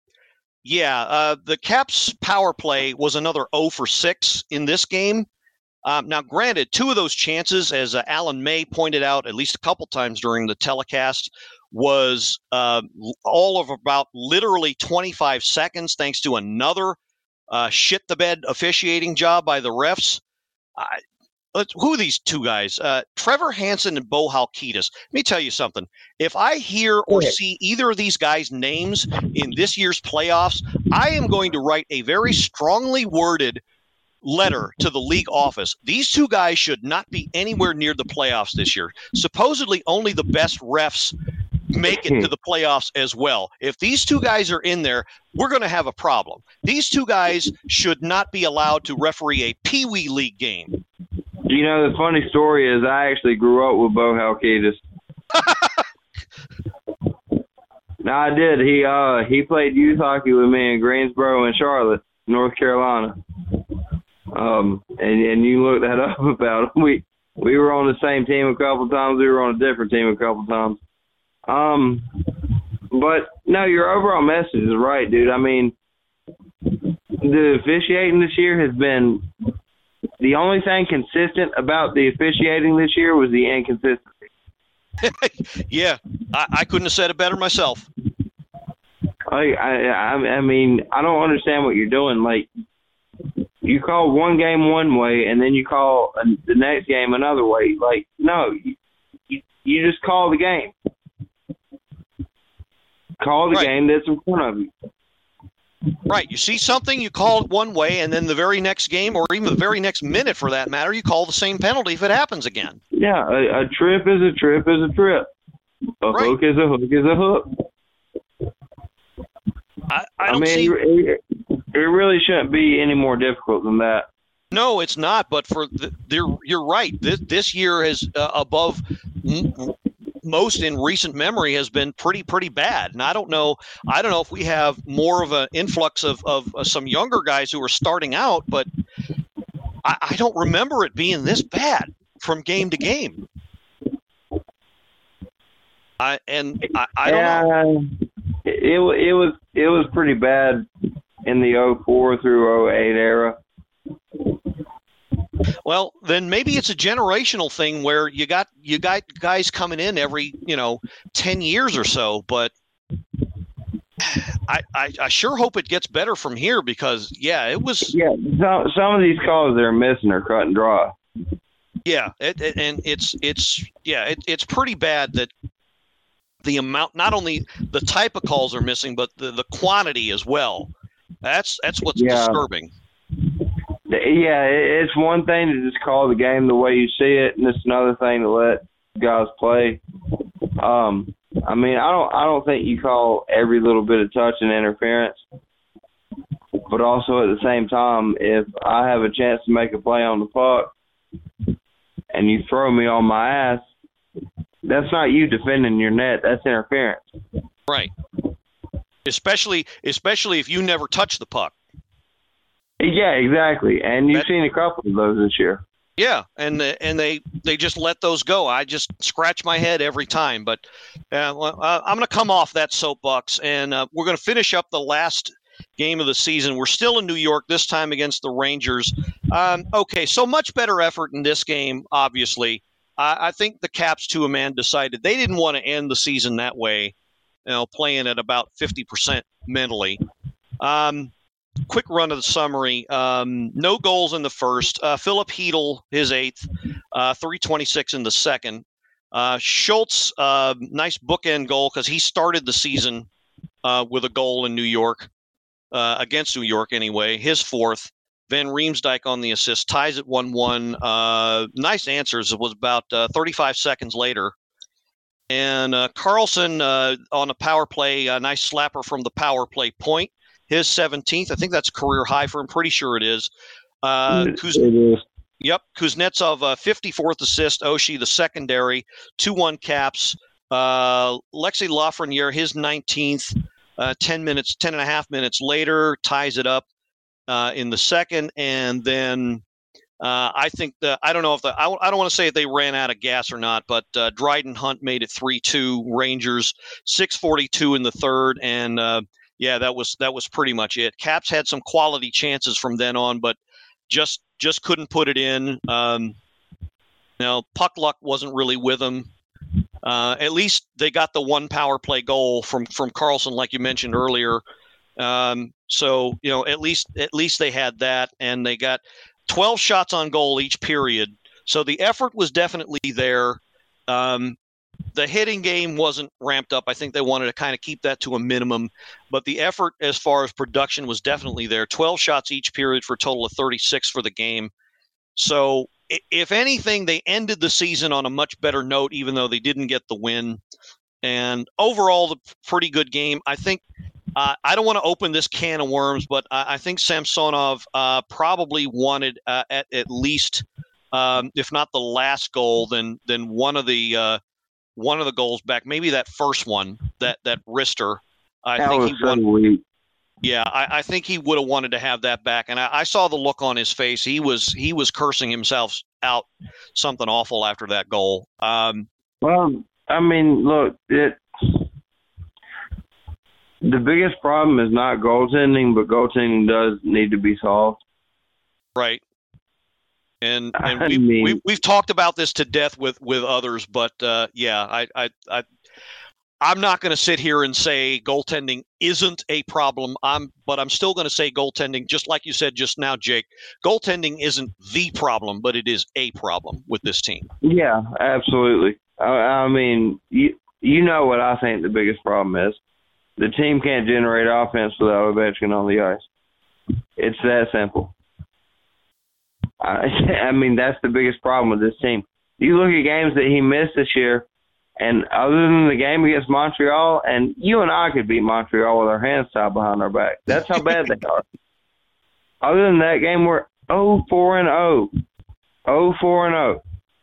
Caps power play was another 0 for 6 in this game. Now, granted, 2 of those chances, as Alan May pointed out at least a couple times during the telecast, was all of about literally 25 seconds, thanks to another shit-the-bed officiating job by the refs. Who are these 2 guys? Trevor Hansen and Bo Halkitis. Let me tell you something. If I hear or see either of these guys' names in this year's playoffs, I am going to write a very strongly worded letter to the league office. These 2 guys should not be anywhere near the playoffs this year. Supposedly only the best refs make it to the playoffs as well. If these 2 guys are in there, we're going to have a problem. These 2 guys should not be allowed to referee a Pee Wee League game. The funny story is I actually grew up with Bo Halkitis. No, I did. He played youth hockey with me in Greensboro and Charlotte, North Carolina. And you look that up about him. We were on the same team a couple times. We were on a different team a couple times. But no, your overall message is right, dude. I mean, the officiating this year has been the only thing consistent about the officiating this year was the inconsistency. Yeah, I couldn't have said it better myself. I mean, I don't understand what you're doing. Like, you call one game one way, and then you call the next game another way. Like, no, you just call the game. Call the game that's in front of you. Right. You see something, you call it one way, and then the very next game, or even the very next minute for that matter, you call the same penalty if it happens again. Yeah, a trip is a trip is a trip. A hook is a hook is a hook. I don't mean, see... it really shouldn't be any more difficult than that. No, it's not. But you're right. This year is above most in recent memory has been pretty bad. And I don't know if we have more of an influx of some younger guys who are starting out, but I don't remember it being this bad from game to game. I don't know. It was pretty bad in the 04 through 08 era. Well, then maybe it's a generational thing where you got guys coming in every 10 years or so, but I sure hope it gets better from here because it was. Yeah, some of these calls they're missing are cut and dry. Yeah, it's pretty bad that the amount, not only the type of calls are missing, but the quantity as well. That's what's disturbing. Yeah, it's one thing to just call the game the way you see it, and it's another thing to let guys play. I mean, I don't think you call every little bit of touch and interference, but also at the same time, if I have a chance to make a play on the puck and you throw me on my ass, that's not you defending your net. That's interference. Right. Especially if you never touch the puck. Yeah, exactly. And you've seen a couple of those this year. Yeah, and they just let those go. I just scratch my head every time. But I'm going to come off that soapbox, and we're going to finish up the last game of the season. We're still in New York, this time against the Rangers. Okay, so much better effort in this game, obviously. I think the Caps, to a man, decided they didn't want to end the season that way, playing at about 50% mentally. Quick run of the summary. No goals in the first. Philip Hedl, his 8th, 3:26 in the second. Schultz, nice bookend goal because he started the season with a goal in New York, against New York anyway, his 4th. Van Riemsdyk on the assist, ties at 1-1. Nice answers. It was about 35 seconds later. And Carlson on a power play, a nice slapper from the power play point. His 17th. I think that's a career high for him. Pretty sure it is. It is. Yep. Kuznetsov, 54th assist. Oshie, the secondary. 2-1 Caps. Alexis Lafreniere, his 19th. 10 and a half minutes later, ties it up in the second. And then I think I don't know if I don't want to say if they ran out of gas or not, but Dryden Hunt made it 3-2 Rangers. 6:42 in the third. And yeah, that was pretty much it. Caps had some quality chances from then on, but just couldn't put it in. Puck luck wasn't really with them. At least they got the one power play goal from Carlson, like you mentioned earlier. So at least they had that, and they got 12 shots on goal each period. So the effort was definitely there. The hitting game wasn't ramped up. I think they wanted to kind of keep that to a minimum. But the effort as far as production was definitely there. 12 shots each period for a total of 36 for the game. So if anything, they ended the season on a much better note, even though they didn't get the win. And overall, the pretty good game. I think I don't want to open this can of worms, but I think Samsonov probably wanted at least, if not the last goal, then one of the goals back, maybe that first one, that wrister. I think he won. Yeah, I think he would have wanted to have that back, and I saw the look on his face. He was cursing himself out something awful after that goal. Well, I mean, look, the biggest problem is not goaltending, but goaltending does need to be solved. Right. And we've talked about this to death with others, but yeah, I'm not going to sit here and say goaltending isn't a problem. But I'm still going to say goaltending, just like you said just now, Jake. Goaltending isn't the problem, but it is a problem with this team. Yeah, absolutely. I mean, you know what I think the biggest problem is. The team can't generate offense without Ovechkin on the ice. It's that simple. I mean, that's the biggest problem with this team. You look at games that he missed this year, and other than the game against Montreal, and you and I could beat Montreal with our hands tied behind our back. That's how bad they are. Other than that game, we're 0-4-0. 0-4-0.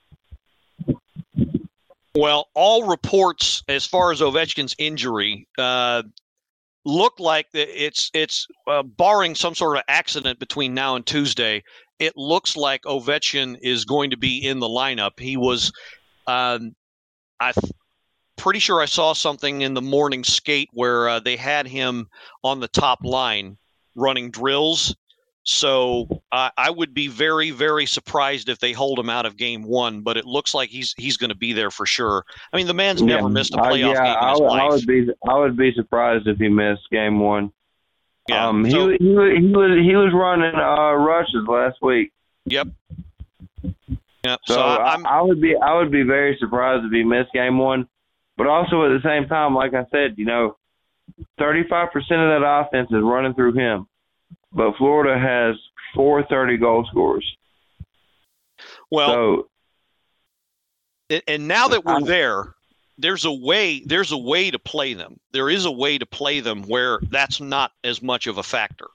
Well, all reports as far as Ovechkin's injury look like it's barring some sort of accident between now and Tuesday, it looks like Ovechkin is going to be in the lineup. He was I'm pretty sure I saw something in the morning skate where they had him on the top line running drills. So I would be very, very surprised if they hold him out of game one, but it looks like he's going to be there for sure. I mean, the man's never missed a playoff game in his life. I would be surprised if he missed game one. Yeah, he was running rushes last week. Yep. Yep. So I would be very surprised if he missed game one, but also at the same time, like I said, 35% of that offense is running through him. But Florida has 430 goal scorers. Well, and now that we're there, there's a way to play them. There is a way to play them where that's not as much of a factor.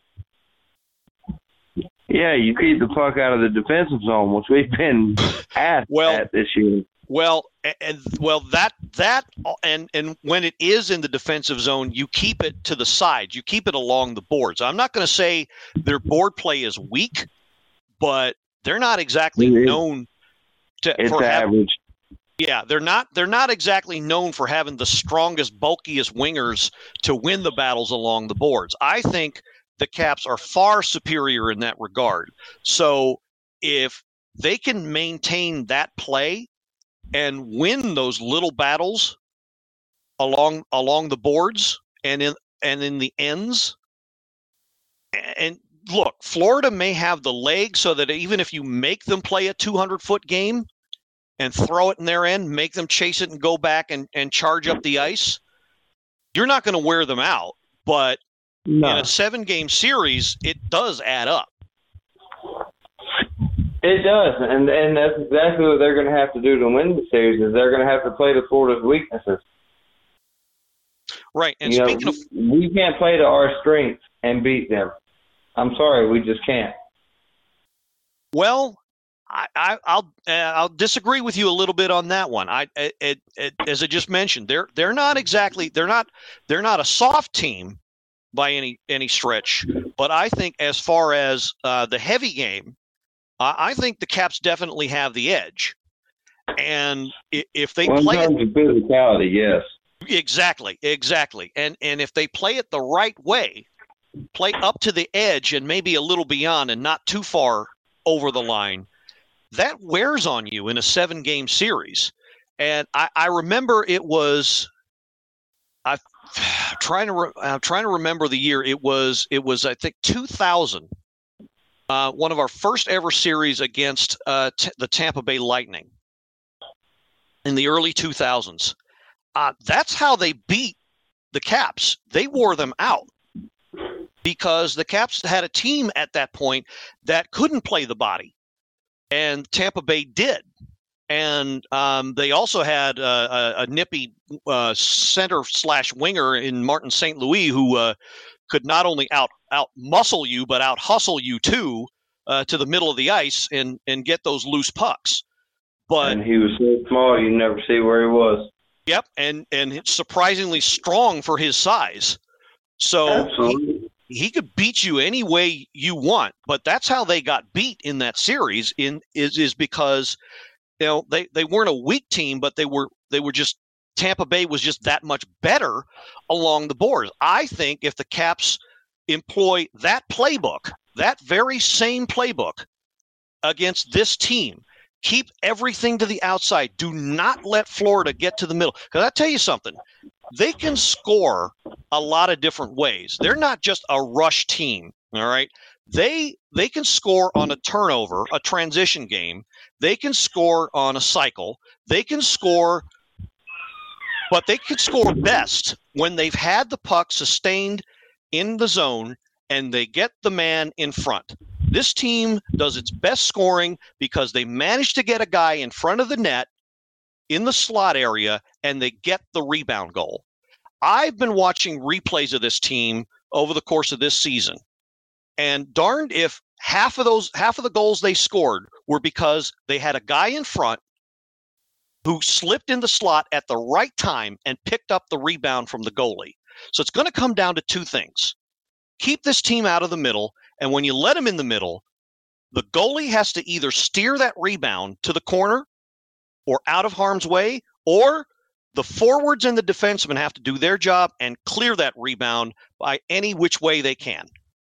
Yeah, you keep the puck out of the defensive zone, which we've been at this year. Well, that when it is in the defensive zone, you keep it to the sides. You keep it along the boards. I'm not going to say their board play is weak, but they're not exactly known for average. Yeah, they're not exactly known for having the strongest, bulkiest wingers to win the battles along the boards. I think the Caps are far superior in that regard. So if they can maintain that play and win those little battles along the boards and in the ends, and look, Florida may have the legs so that even if you make them play a 200-foot game and throw it in their end, make them chase it and go back and charge up the ice, you're not going to wear them out. But in a 7-game series, it does add up. It does, and that's exactly what they're going to have to do to win the series. Is they're going to have to play to Florida's weaknesses. Right, and we can't play to our strengths and beat them. I'm sorry, we just can't. Well, I'll disagree with you a little bit on that one. As I just mentioned, they're not a soft team by any stretch, but I think as far as the heavy game, I think the Caps definitely have the edge. And if they play it, physicality, yes, exactly, and if they play it the right way, play up to the edge and maybe a little beyond, and not too far over the line, that wears on you in a 7-game series. And I remember it was, I'm trying to remember the year. It was I think 2000, one of our first ever series against the Tampa Bay Lightning in the early 2000s. That's how they beat the Caps. They wore them out because the Caps had a team at that point that couldn't play the body. And Tampa Bay did. And they also had a nippy center/winger in Martin St. Louis who could not only out muscle you, but out hustle you too to the middle of the ice and get those loose pucks. And he was so small, you never see where he was. Yep, and surprisingly strong for his size. So he could beat you any way you want, but that's how they got beat in that series. Is because they weren't a weak team, but they were just, Tampa Bay was just that much better along the boards. I think if the Caps employ that playbook, that very same playbook against this team, keep everything to the outside. Do not let Florida get to the middle. Because I tell you something, they can score a lot of different ways. They're not just a rush team, all right? They can score on a turnover, a transition game. They can score on a cycle. They can score, but they can score best when they've had the puck sustained in the zone and they get the man in front. This team does its best scoring because they manage to get a guy in front of the net in the slot area and they get the rebound goal. I've been watching replays of this team over the course of this season, and darned if half of the goals they scored were because they had a guy in front who slipped in the slot at the right time and picked up the rebound from the goalie. So it's going to come down to two things. Keep this team out of the middle, and when you let them in the middle, the goalie has to either steer that rebound to the corner or out of harm's way, or the forwards and the defensemen have to do their job and clear that rebound by any which way they can.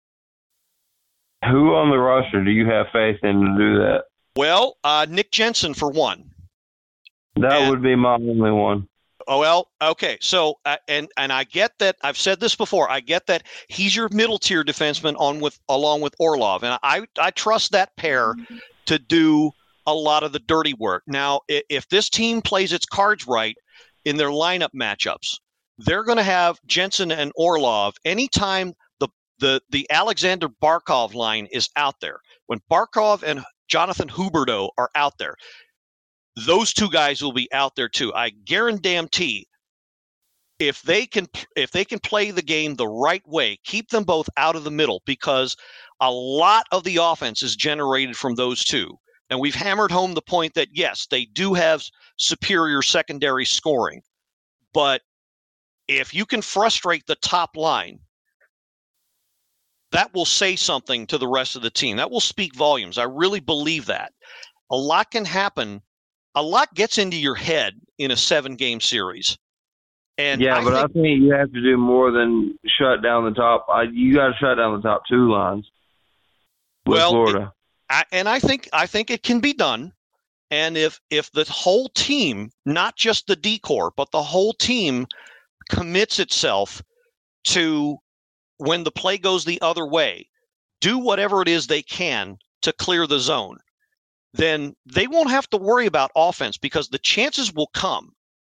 Who on the roster do you have faith in to do that? Well, Nick Jensen for one. That would be my only one. Oh, well, okay. So, and I get that. I've said this before. I get that he's your middle tier defenseman along with Orlov, and I trust that pair to do a lot of the dirty work. Now, if this team plays its cards right in their lineup matchups, they're going to have Jensen and Orlov anytime the Alexander Barkov line is out there. When Barkov and Jonathan Huberdeau are out there, those two guys will be out there too. I guarantee if they can play the game the right way, keep them both out of the middle, because a lot of the offense is generated from those two. And we've hammered home the point that, yes, they do have superior secondary scoring. But if you can frustrate the top line, that will say something to the rest of the team. That will speak volumes. I really believe that. A lot can happen. A lot gets into your head in a 7-game series. And I think you have to do more than shut down the top. You got to shut down the top 2 lines with Florida. I think it can be done. And if the whole team, not just the D-corps, but the whole team commits itself to, when the play goes the other way, do whatever it is they can to clear the zone, then they won't have to worry about offense because the chances will come.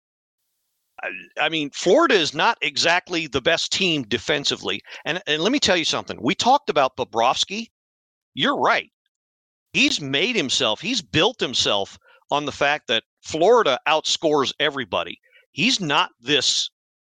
I mean, Florida is not exactly the best team defensively. And let me tell you something. We talked about Bobrovsky. You're right. He's built himself on the fact that Florida outscores everybody. He's not this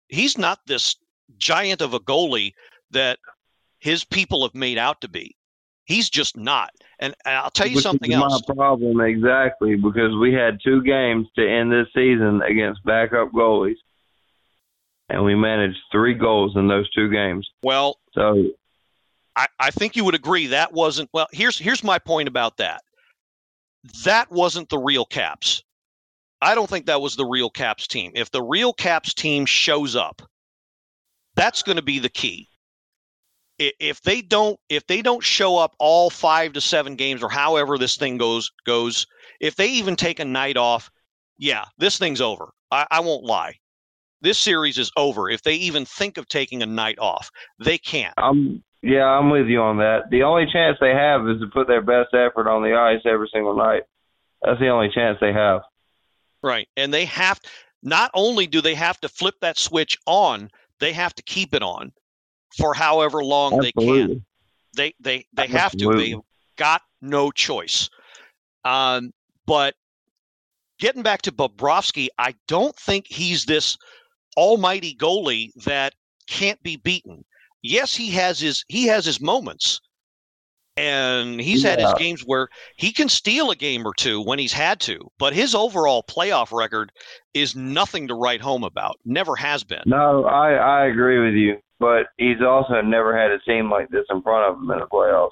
giant of a goalie that his people have made out to be. He's just not. And I'll tell you something else. My problem, exactly, because we had 2 games to end this season against backup goalies, and we managed 3 goals in those 2 games. Well, so I think you would agree that wasn't – well, here's my point about that. That wasn't the real Caps. I don't think that was the real Caps team. If the real Caps team shows up, that's going to be the key. If they don't show up all 5 to 7 games or however this thing goes, if they even take a night off, yeah, this thing's over. I won't lie. This series is over. If they even think of taking a night off, they can't. I'm with you on that. The only chance they have is to put their best effort on the ice every single night. That's the only chance they have. Right. And they have, not only do they have to flip that switch on, they have to keep it on for however long Absolutely. they can. They have to. They've got no choice. But getting back to Bobrovsky, I don't think he's this almighty goalie that can't be beaten. Yes, he has his moments, and he's had his games where he can steal a game or 2 when he's had to. But his overall playoff record is nothing to write home about. Never has been. No, I agree with you. But he's also never had a team like this in front of him in the playoffs.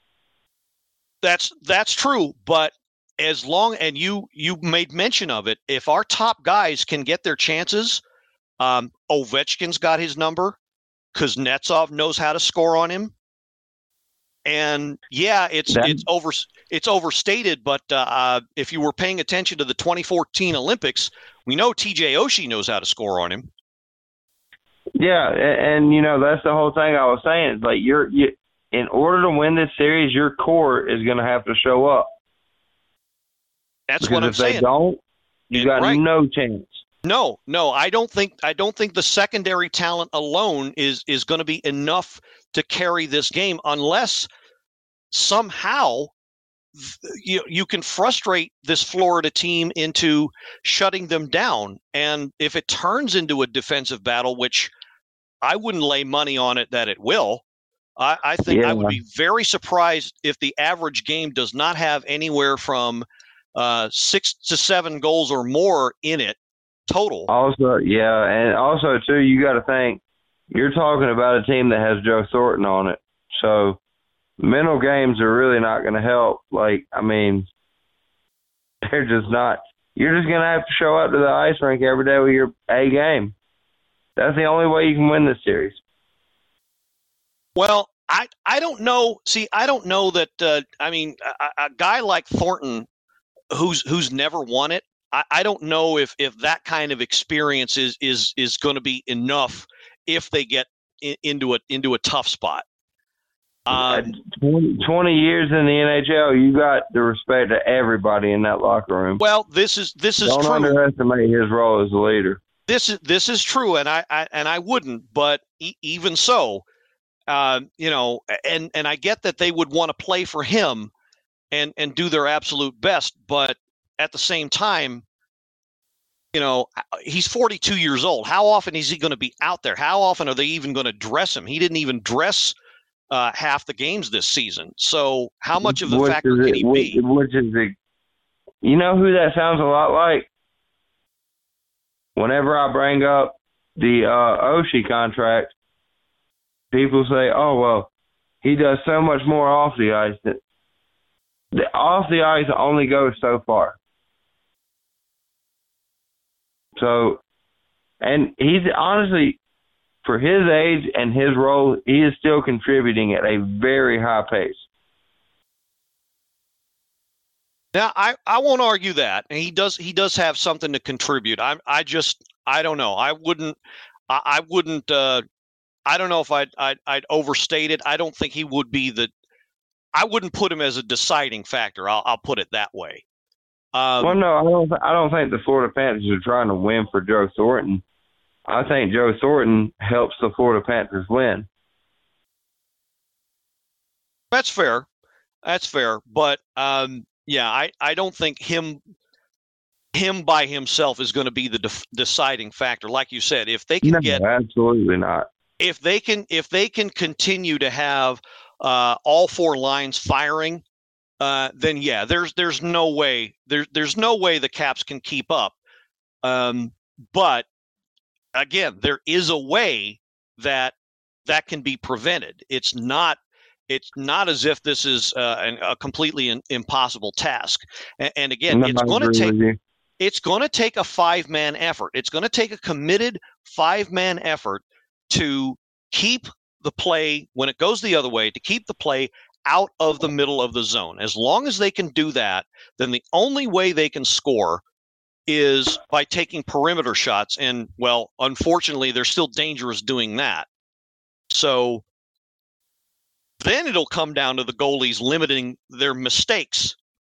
That's true. But as long, and you made mention of it, if our top guys can get their chances, Ovechkin's got his number. Kuznetsov knows how to score on him. And yeah, it's overstated, but if you were paying attention to the 2014 Olympics, we know TJ Oshie knows how to score on him. Yeah, and that's the whole thing I was saying. It's like you in order to win this series, your core is going to have to show up. That's what I'm saying. If they don't, you got no chance. No, I don't think the secondary talent alone is going to be enough to carry this game unless somehow you can frustrate this Florida team into shutting them down. And if it turns into a defensive battle, which I wouldn't lay money on it that it will, I think I would be very surprised if the average game does not have anywhere from 6 to 7 goals or more in it total. Also, and also too, you got to think you're talking about a team that has Joe Thornton on it, so mental games are really not going to help. Like, I mean, they're just not. You're just going to have to show up to the ice rink every day with your A game. That's the only way you can win this series. Well, I don't know. See, I don't know that. I mean, a guy like Thornton, who's never won it, I don't know if that kind of experience is going to be enough if they get into a tough spot. 20 years in the NHL, you got the respect of everybody in that locker room. Well, this is Don't true. underestimate his role as a leader. This is true, and I wouldn't. But even so, and I get that they would want to play for him and do their absolute best, but at the same time, he's 42 years old. How often is he going to be out there? How often are they even going to dress him? He didn't even dress half the games this season. So how much of a factor can he be? You know who that sounds a lot like? Whenever I bring up the Oshie contract, people say, oh, well, he does so much more off the ice. Off the ice only goes so far. So, and he's honestly, for his age and his role, he is still contributing at a very high pace. Now, I won't argue that. And he does have something to contribute. I don't know. I don't know if I'd overstate it. I don't think he would be I wouldn't put him as a deciding factor. I'll put it that way. Well, no, I don't think the Florida Panthers are trying to win for Joe Thornton. I think Joe Thornton helps the Florida Panthers win. That's fair. But yeah, I don't think him by himself is going to be the deciding factor. Like you said, if they can absolutely not. If they can continue to have all four lines firing, then yeah, there's no way there's no way the Caps can keep up. But again, there is a way that can be prevented. It's not as if this is a completely impossible task. And again, it's going to take a 5-man effort. It's going to take a committed 5-man effort to keep the play, when it goes the other way, to keep the play out of the middle of the zone. As long as they can do that, then the only way they can score is by taking perimeter shots. And, well, unfortunately, they're still dangerous doing that. So then it'll come down to the goalies limiting their mistakes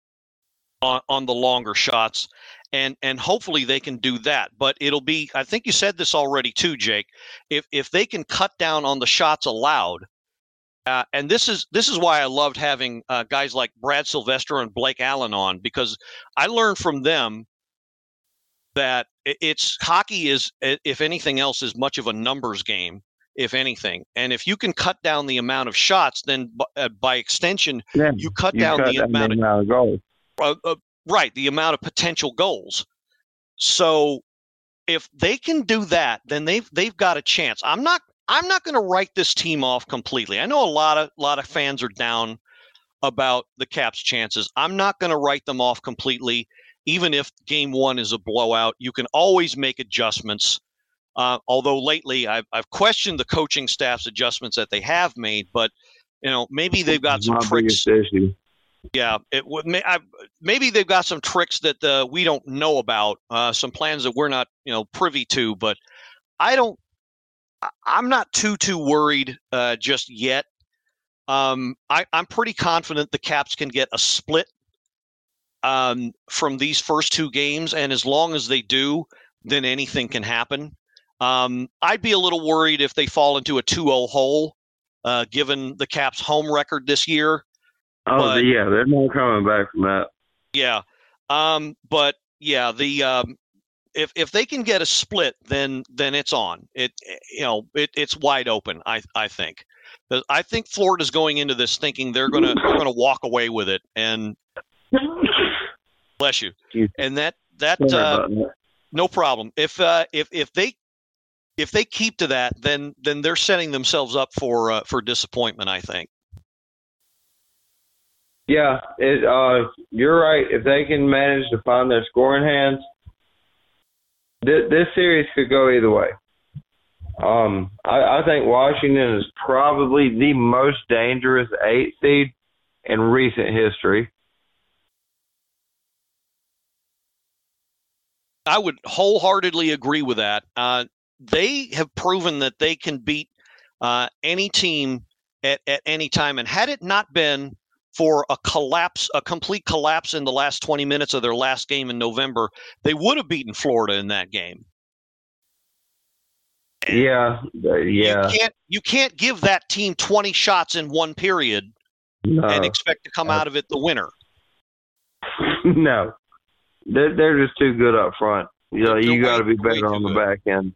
on the longer shots. And hopefully they can do that. But it'll be, I think you said this already too, Jake, if they can cut down on the shots allowed, and this is why I loved having guys like Brad Sylvester and Blake Allen on, because I learned from them that hockey is, if anything else, is much of a numbers game, if anything. And if you can cut down the amount of shots, then by extension, you cut down the amount of goals. Right, the amount of potential goals. So if they can do that, then they've got a chance. I'm not going to write this team off completely. I know a lot of fans are down about the Caps' chances. I'm not going to write them off completely, even if game one is a blowout. You can always make adjustments. Although lately I've questioned the coaching staff's adjustments that they have made, but maybe they've got some tricks. Yeah, maybe they've got some tricks that we don't know about, some plans that we're not, privy to. But I'm not too worried just yet. I'm pretty confident the Caps can get a split from these first two games, and as long as they do, then anything can happen. I'd be a little worried if they fall into a 2-0 hole, given the Caps' home record this year. Oh, yeah, they're not coming back from that. Yeah, but yeah, if they can get a split, then it's on. It's wide open. I think. I think Florida's going into this thinking they're gonna walk away with it, and bless you. And that no problem. If they keep to that, then they're setting themselves up for disappointment, I think. Yeah, you're right. If they can manage to find their scoring hands, this series could go either way. I think Washington is probably the most dangerous 8 seed in recent history. I would wholeheartedly agree with that. They have proven that they can beat any team at any time, and had it not been for a complete collapse in the last 20 minutes of their last game in November, they would have beaten Florida in that game. And you can't give that team 20 shots in one period and expect to come out of it the winner. No, they're just too good up front. You got to be better on the back end.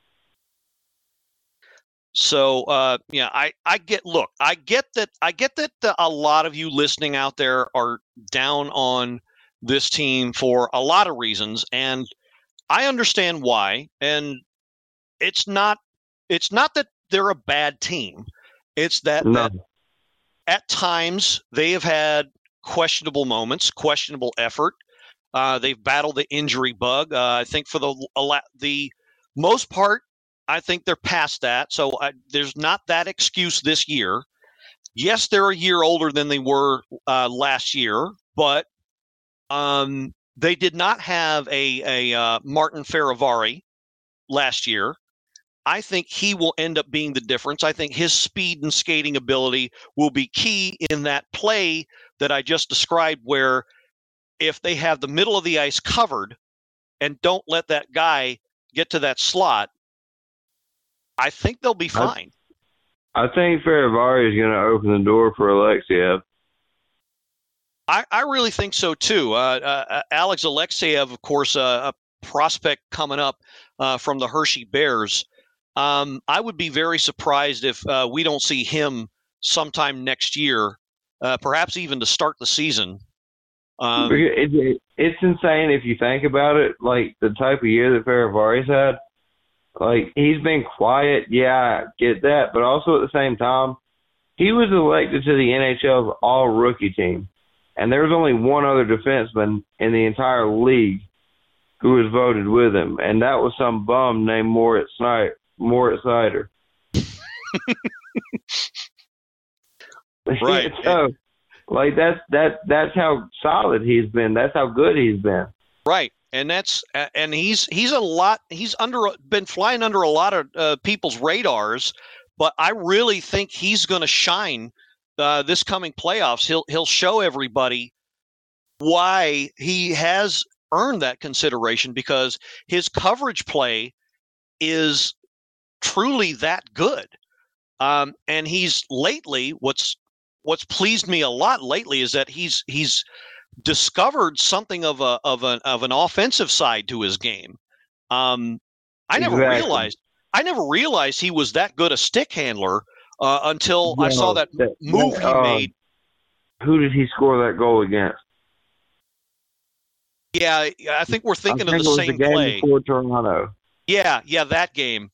So, I get that a lot of you listening out there are down on this team for a lot of reasons, and I understand why. And it's not that they're a bad team. It's that at times they have had questionable moments, questionable effort. They've battled the injury bug. I think for the most part, I think they're past that. So there's not that excuse this year. Yes, they're a year older than they were last year, but they did not have a Martin Ferravari last year. I think he will end up being the difference. I think his speed and skating ability will be key in that play that I just described, where if they have the middle of the ice covered and don't let that guy get to that slot, I think they'll be fine. I think Ferravari is going to open the door for Alexeyev. I really think so, too. Alex Alexeyev, of course, a prospect coming up from the Hershey Bears. I would be very surprised if we don't see him sometime next year, perhaps even to start the season. It's insane if you think about it, like the type of year that Ferravari's had. Like, he's been quiet, yeah, I get that, but also at the same time, he was elected to the NHL's all-rookie team, and there was only one other defenseman in the entire league who was voted with him, and that was some bum named Moritz Seider. Right. So, like, that's how solid he's been. That's how good he's been. Right. And he's been flying under a lot of people's radars, but I really think he's going to shine this coming playoffs. He'll show everybody why he has earned that consideration, because his coverage play is truly that good. And he's lately, what's pleased me a lot lately is that he's discovered something of an offensive side to his game. I never realized he was that good a stick handler until I saw that move he made. Who did he score that goal against? Yeah, I think we're thinking of the same game play. Before Toronto. Yeah, that game.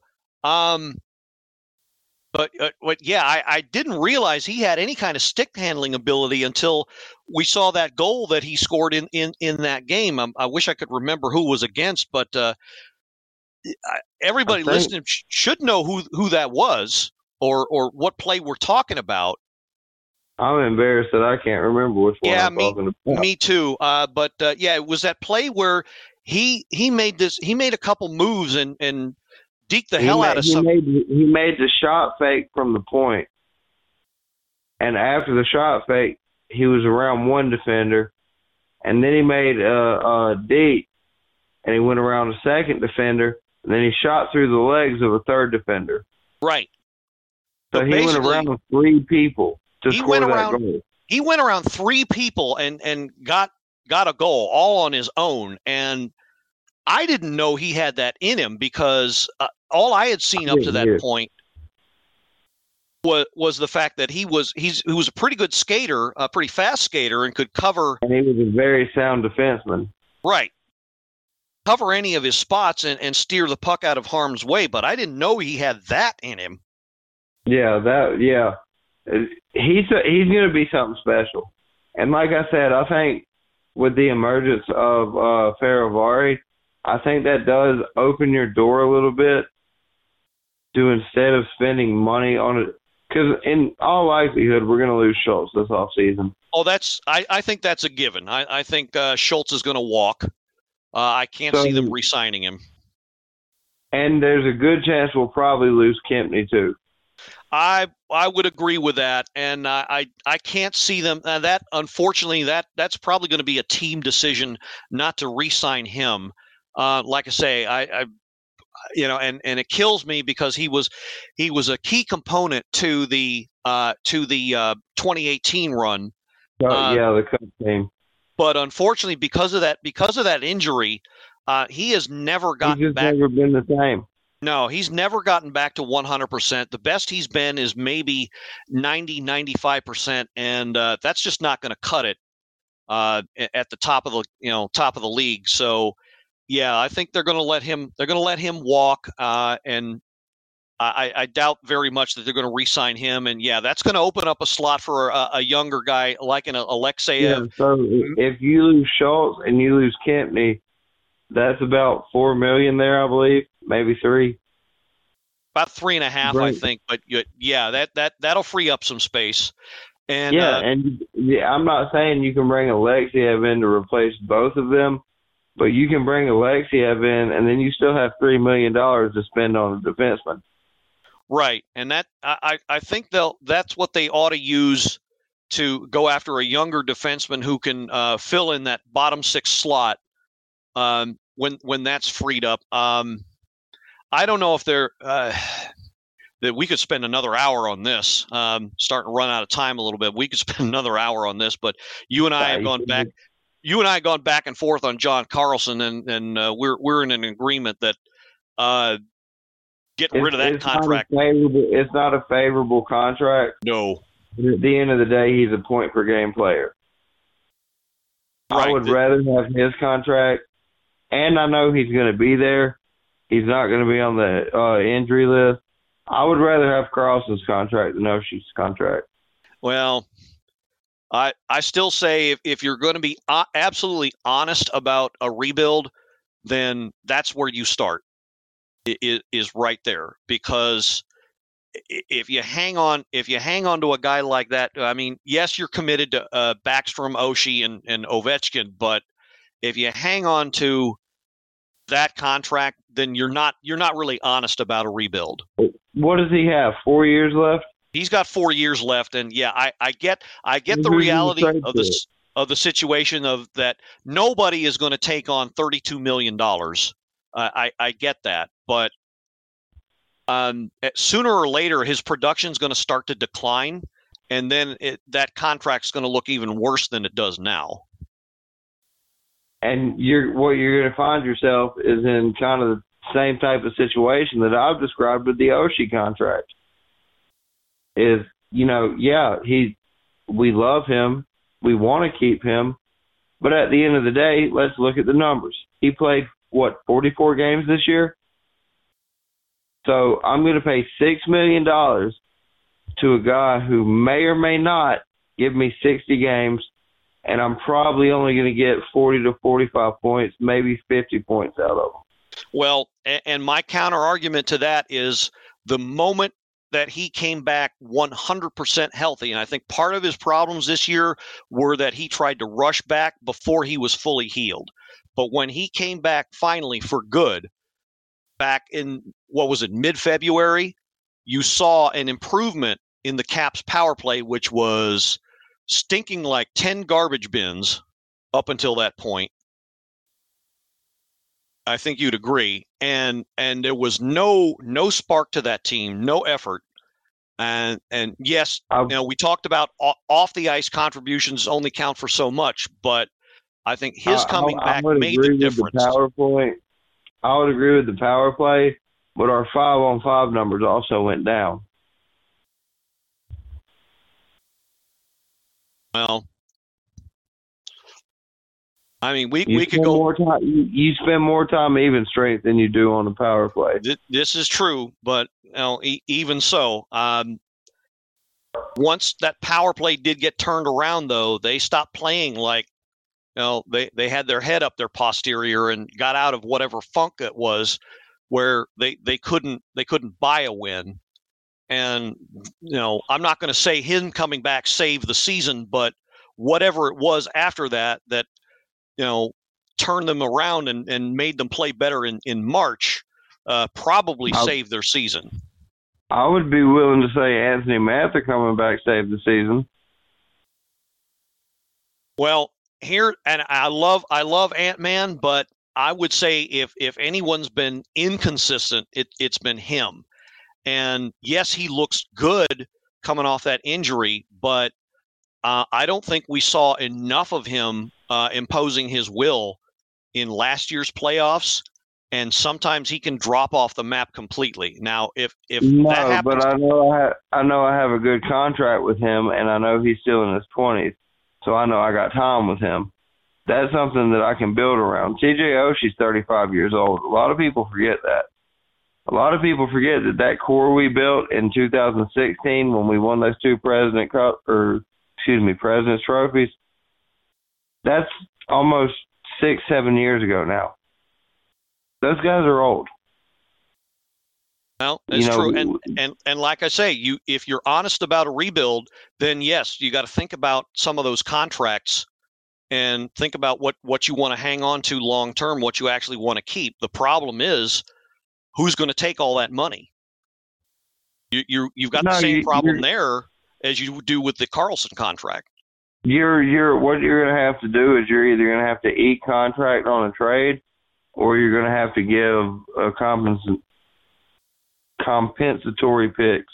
But yeah, I didn't realize he had any kind of stick handling ability until we saw that goal that he scored in that game. I wish I could remember who it was against, but everybody listening should know who that was or what play we're talking about. I'm embarrassed that I can't remember which one I'm talking about. Me too. But yeah, it was that play where he made a couple moves and deked the hell out of something. He made the shot fake from the point. And after the shot fake, he was around one defender. And then he made a deke, and he went around a second defender. And then he shot through the legs of a third defender. Right. So he went around three people to score that goal. He went around three people and got a goal all on his own. And I didn't know he had that in him, because all I had seen up to that point was the fact that he was a pretty good skater, a pretty fast skater, and could cover. And he was a very sound defenseman. Right. Cover any of his spots and steer the puck out of harm's way, but I didn't know he had that in him. Yeah, he's going to be something special. And like I said, I think with the emergence of Ferravari, I think that does open your door a little bit to, instead of spending money on it, because in all likelihood we're going to lose Schultz this offseason. Oh, I think that's a given. I think Schultz is going to walk. I can't see them re-signing him. And there's a good chance we'll probably lose Kempny too. I would agree with that, and I can't see them. That unfortunately that's probably going to be a team decision not to re-sign him. Like I say, I and it kills me because he was a key component to the 2018 run. The Cup team. But unfortunately, because of that injury, he has never gotten back. He's never been the same. No, he's never gotten back to 100%. The best he's been is maybe 90, 95%, and that's just not going to cut it at the top of the league. So, yeah, I think they're going to let him walk, and I doubt very much that they're going to re-sign him. And, yeah, that's going to open up a slot for a younger guy like an Alexeyev. Yeah, so if you lose Schultz and you lose Kempney, that's about $4 million there, I believe, maybe $3 million. About 3.5, I think. But, yeah, that'll free up some space. And I'm not saying you can bring Alexeyev in to replace both of them, but you can bring Alexeyev in, and then you still have $3 million to spend on a defenseman. Right, and that I think that's what they ought to use to go after a younger defenseman who can fill in that bottom six slot when that's freed up. I don't know if they're that we could spend another hour on this. Starting to run out of time a little bit. We could spend another hour on this, but you and I have gone back. You and I have gone back and forth on John Carlson, and we're in an agreement that getting rid of that contract. It's not a favorable contract. No. At the end of the day, he's a point per game player. Right. I would rather have his contract, and I know he's going to be there. He's not going to be on the injury list. I would rather have Carlson's contract than Oshie's contract. Well, I still say if you're going to be absolutely honest about a rebuild, then that's where you start. It is right there, because if you hang on to a guy like that, I mean, yes, you're committed to Backstrom, Oshie, and Ovechkin, but if you hang on to that contract, then you're not really honest about a rebuild. What does he have? 4 years left? He's got 4 years left, and yeah, I get the reality of the situation of that nobody is going to take on $32 million. I get that, but sooner or later his production is going to start to decline, and then that contract's going to look even worse than it does now. And what you're going to find yourself is in kind of the same type of situation that I've described with the Oshie contract. Is, we love him, we want to keep him, but at the end of the day, let's look at the numbers. He played 44 games this year? So I'm going to pay $6 million to a guy who may or may not give me 60 games, and I'm probably only going to get 40 to 45 points, maybe 50 points out of him. Well, and my counter argument to that is the moment that he came back 100% healthy, and I think part of his problems this year were that he tried to rush back before he was fully healed. But when he came back finally for good, back in, mid-February, you saw an improvement in the Caps power play, which was stinking like 10 garbage bins up until that point. I think you'd agree. And there was no spark to that team, no effort. And yes, we talked about off the ice contributions only count for so much, but I think his coming back made the difference. I would agree with the power play, but our 5-on-5 numbers also went down. Well, I mean, we could go more time. You spend more time even strength than you do on the power play. This is true, but even so, once that power play did get turned around, though, they stopped playing like they had their head up their posterior and got out of whatever funk it was, where they couldn't buy a win. And I'm not going to say him coming back saved the season, but whatever it was after that turned them around and made them play better in March, probably saved their season. I would be willing to say Anthony Mather coming back saved the season. Well, here, and I love Ant-Man, but I would say if anyone's been inconsistent, it's been him. And yes, he looks good coming off that injury, but I don't think we saw enough of him imposing his will in last year's playoffs. And sometimes he can drop off the map completely. Now, if that happens, but I know I have a good contract with him, and I know he's still in his 20s, so I know I got time with him. That's something that I can build around. TJ Oshie's 35 years old. A lot of people forget that. A lot of people forget that core we built in 2016 when we won those two President's trophies, that's almost 6-7 years ago now. Those guys are old. Well, that's true. And like I say, if you're honest about a rebuild, then yes, you got to think about some of those contracts and think about what you want to hang on to long term, what you actually want to keep. The problem is, who's going to take all that money? You've got the same problem there as you do with the Carlson contract. What you're going to have to do is you're either going to have to eat contract on a trade, or you're going to have to give a compensatory pick,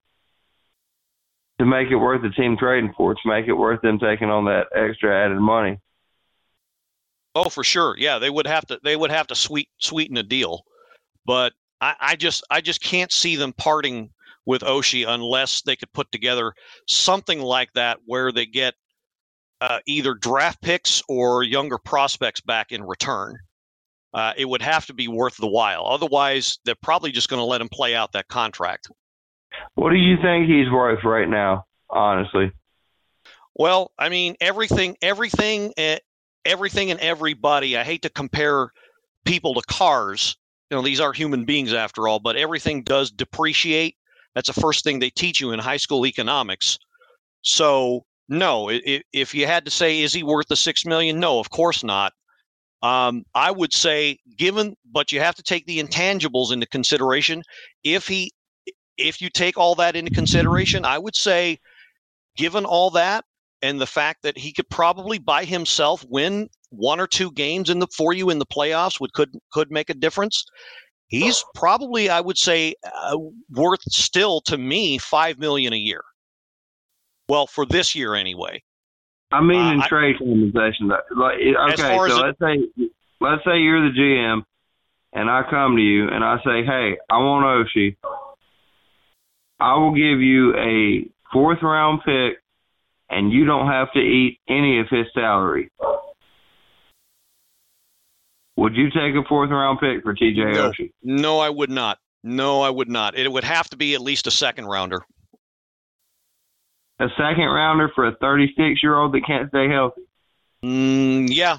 to make it worth the team trading for, to make it worth them taking on that extra added money. Oh, for sure. Yeah, they would have to sweeten a deal. But I just can't see them parting with Oshie unless they could put together something like that where they get either draft picks or younger prospects back in return. It would have to be worth the while. Otherwise, they're probably just going to let him play out that contract. What do you think he's worth right now, honestly? Well, I mean, everything and everybody. I hate to compare people to cars. These are human beings after all, but everything does depreciate. That's the first thing they teach you in high school economics. So, no, if you had to say, is he worth the $6 million? No, of course not. I would say but you have to take the intangibles into consideration. If you take all that into consideration, I would say, given all that and the fact that he could probably by himself win 1 or 2 games for you in the playoffs, could make a difference. He's probably, I would say, worth still to me $5 million a year. Well, for this year anyway. I mean, in trade compensation. Let's say you're the GM, and I come to you and I say, hey, I want Oshie. I will give you a 4th round pick, and you don't have to eat any of his salary. Would you take a 4th round pick for TJ Oshie? No, I would not. It would have to be at least a 2nd rounder. A 2nd rounder for a 36-year-old that can't stay healthy? Yeah.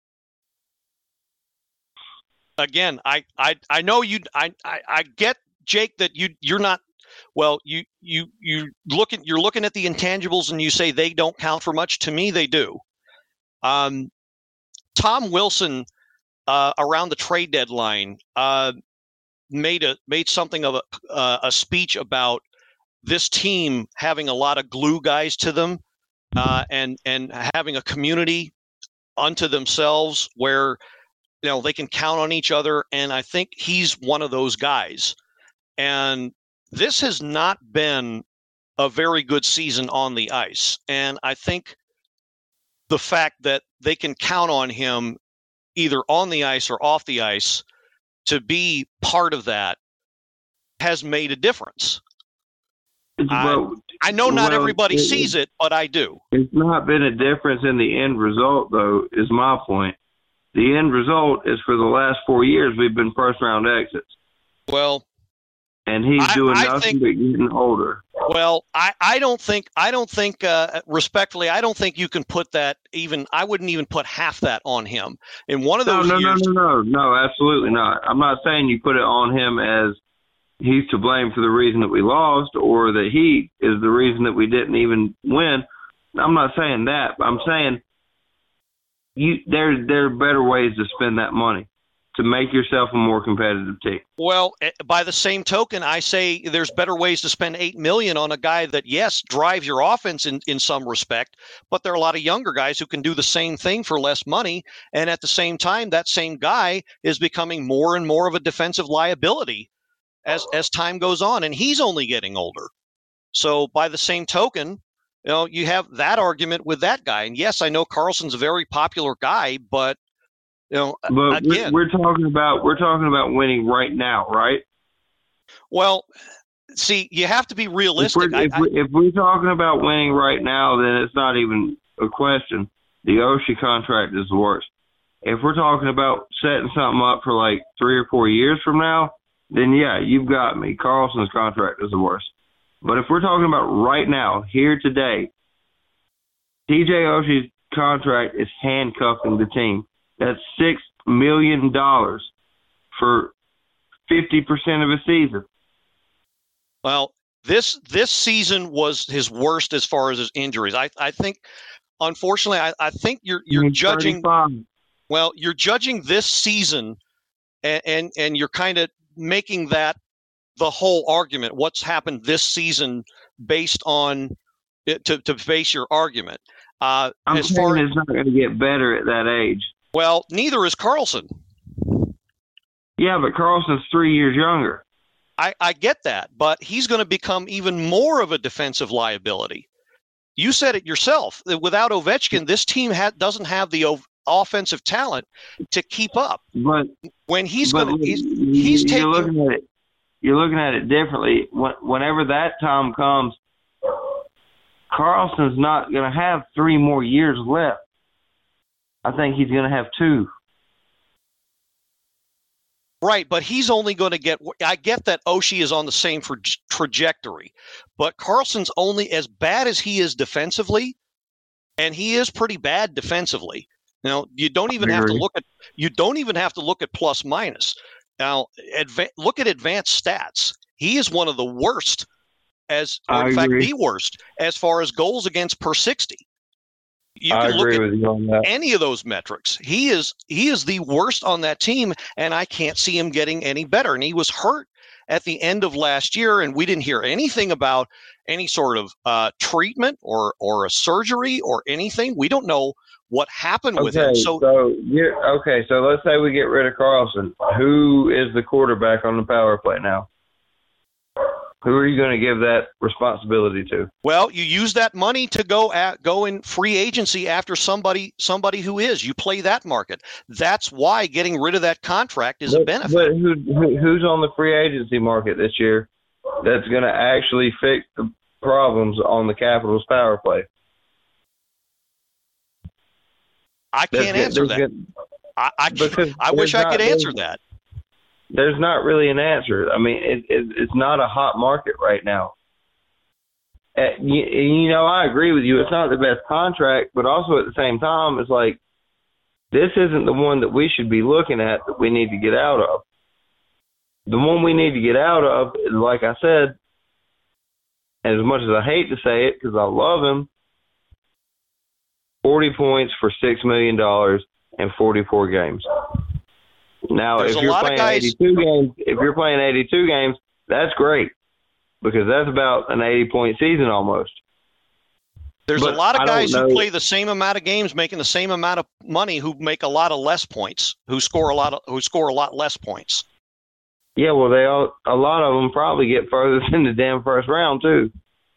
Again, I know you. I get, Jake, that you're not. Well, you're looking at the intangibles and you say they don't count for much. To me, they do. Tom Wilson, around the trade deadline, made something of a speech about this team having a lot of glue guys to them, and having a community unto themselves where they can count on each other. And I think he's one of those guys. And this has not been a very good season on the ice. And I think the fact that they can count on him either on the ice or off the ice to be part of that has made a difference. I know not everybody sees it, but I do. It's not been a difference in the end result, though, is my point. The end result is for the last 4 years we've been 1st-round exits. Well, and he's doing nothing but getting older. Well, I don't think respectfully, I don't think you can put that even. I wouldn't even put half that on him. In one of those years. No, absolutely not. I'm not saying you put it on him as he's to blame for the reason that we lost, or that he is the reason that we didn't even win. I'm not saying that. I'm saying there are better ways to spend that money to make yourself a more competitive team. Well, by the same token, I say there's better ways to spend $8 million on a guy that, yes, drives your offense in some respect, but there are a lot of younger guys who can do the same thing for less money. And at the same time, that same guy is becoming more and more of a defensive liability as time goes on, and he's only getting older. So by the same token, you have that argument with that guy. And yes, I know Carlson's a very popular guy, but again, we're talking about winning right now, right? Well, see, you have to be realistic. If we're talking about winning right now, then it's not even a question. The Oshie contract is the worst. If we're talking about setting something up for like 3 or 4 years from now, then yeah, you've got me. Carlson's contract is the worst. But if we're talking about right now, here today, TJ Oshie's contract is handcuffing the team. That's $6 million for 50% of a season. Well, this season was his worst as far as his injuries. I think, unfortunately, I think you're judging. 35. Well, you're judging this season, and you're kind of making that the whole argument. What's happened this season based on it to base your argument. I'm saying it's not going to get better at that age. Well, neither is Carlson. Yeah, but Carlson's 3 years younger. I get that, but he's going to become even more of a defensive liability. You said it yourself. Without Ovechkin, this team doesn't have the offensive talent to keep up. But when he's but going to, he's you're taking. looking at it. You're looking at it differently. Whenever that time comes, Carlson's not going to have 3 more years left. I think he's going to have 2. Right, but he's only going to get – I get that Oshie is on the same trajectory, but Carlson's only as bad as he is defensively, and he is pretty bad defensively. Now, you don't even have to look at plus minus. Now, look at advanced stats. He is one of the worst, the worst, as far as goals against per 60. You can look at with you on that. Any of those metrics. He is the worst on that team, and I can't see him getting any better. And he was hurt at the end of last year, and we didn't hear anything about any sort of treatment or a surgery or anything. We don't know what happened with him. So let's say we get rid of Carlson. Who is the quarterback on the power play now? Who are you going to give that responsibility to? Well, you use that money to go in free agency after somebody who is. You play that market. That's why getting rid of that contract is a benefit. But who's on the free agency market this year that's going to actually fix the problems on the Capitals' power play? I can't answer that. I wish I could answer that. There's not really an answer. I mean, it's not a hot market right now. I agree with you. It's not the best contract, but also at the same time, it's like this isn't the one that we should be looking at that we need to get out of. The one we need to get out of is, like I said, and as much as I hate to say it because I love him, 40 points for $6 million and 44 games. Now, if you're playing 82 games, that's great because that's about an 80-point season almost. There's a lot of guys who play the same amount of games, making the same amount of money, who make a lot of less points, who score a lot less points. Yeah, well, a lot of them probably get further than the damn first round too.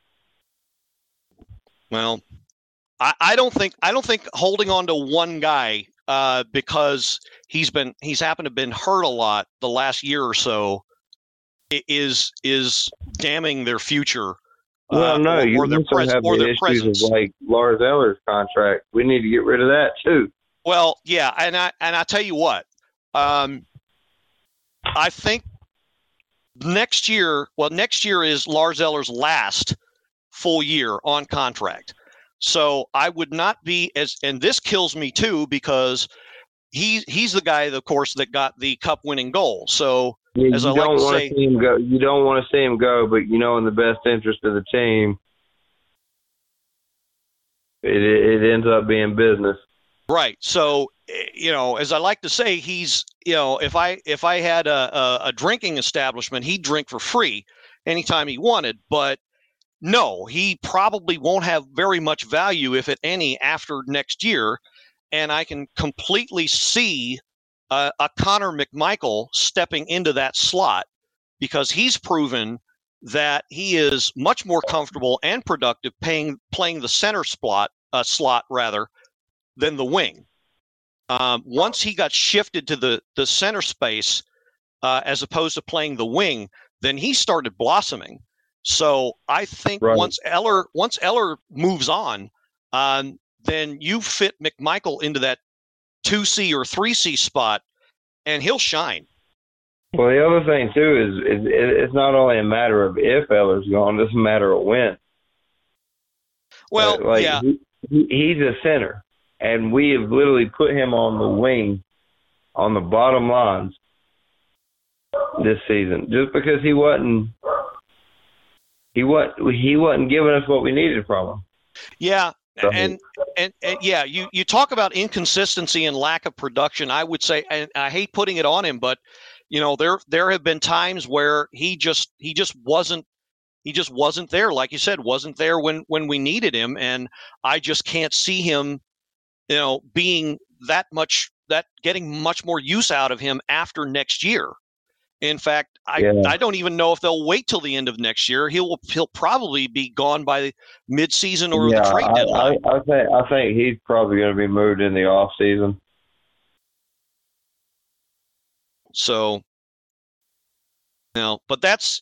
Well, I don't think holding on to one guy because he's happened to have been hurt a lot the last year or so is damning their future. Well, no, you also have the issues of like Lars Eller's contract. We need to get rid of that too. Well, yeah, and I tell you what, I think next year is Lars Eller's last full year on contract. So I would not be and this kills me too because he's the guy, of course, that got the cup-winning goal. So yeah, as I like to say, you don't want to see him go, but in the best interest of the team, it ends up being business. Right. So as I like to say, he's if I had a drinking establishment, he'd drink for free anytime he wanted, but. No, he probably won't have very much value, if at any, after next year. And I can completely see a Connor McMichael stepping into that slot because he's proven that he is much more comfortable and productive playing the center slot than the wing. Once he got shifted to the center space as opposed to playing the wing, then he started blossoming. So I think once Eller moves on, then you fit McMichael into that 2C or 3C spot, and he'll shine. Well, the other thing too is it's not only a matter of if Eller's gone; it's a matter of when. Well, yeah, he's a center, and we have literally put him on the wing, on the bottom lines this season, just because he wasn't giving us what we needed from him. Yeah. And yeah, you talk about inconsistency and lack of production. I would say, and I hate putting it on him, but there have been times where he just wasn't there. Like you said, wasn't there when we needed him, and I just can't see him, being getting much more use out of him after next year. In fact, I don't even know if they'll wait till the end of next year. He'll probably be gone by mid-season or the trade deadline. I think he's probably going to be moved in the off season. So, but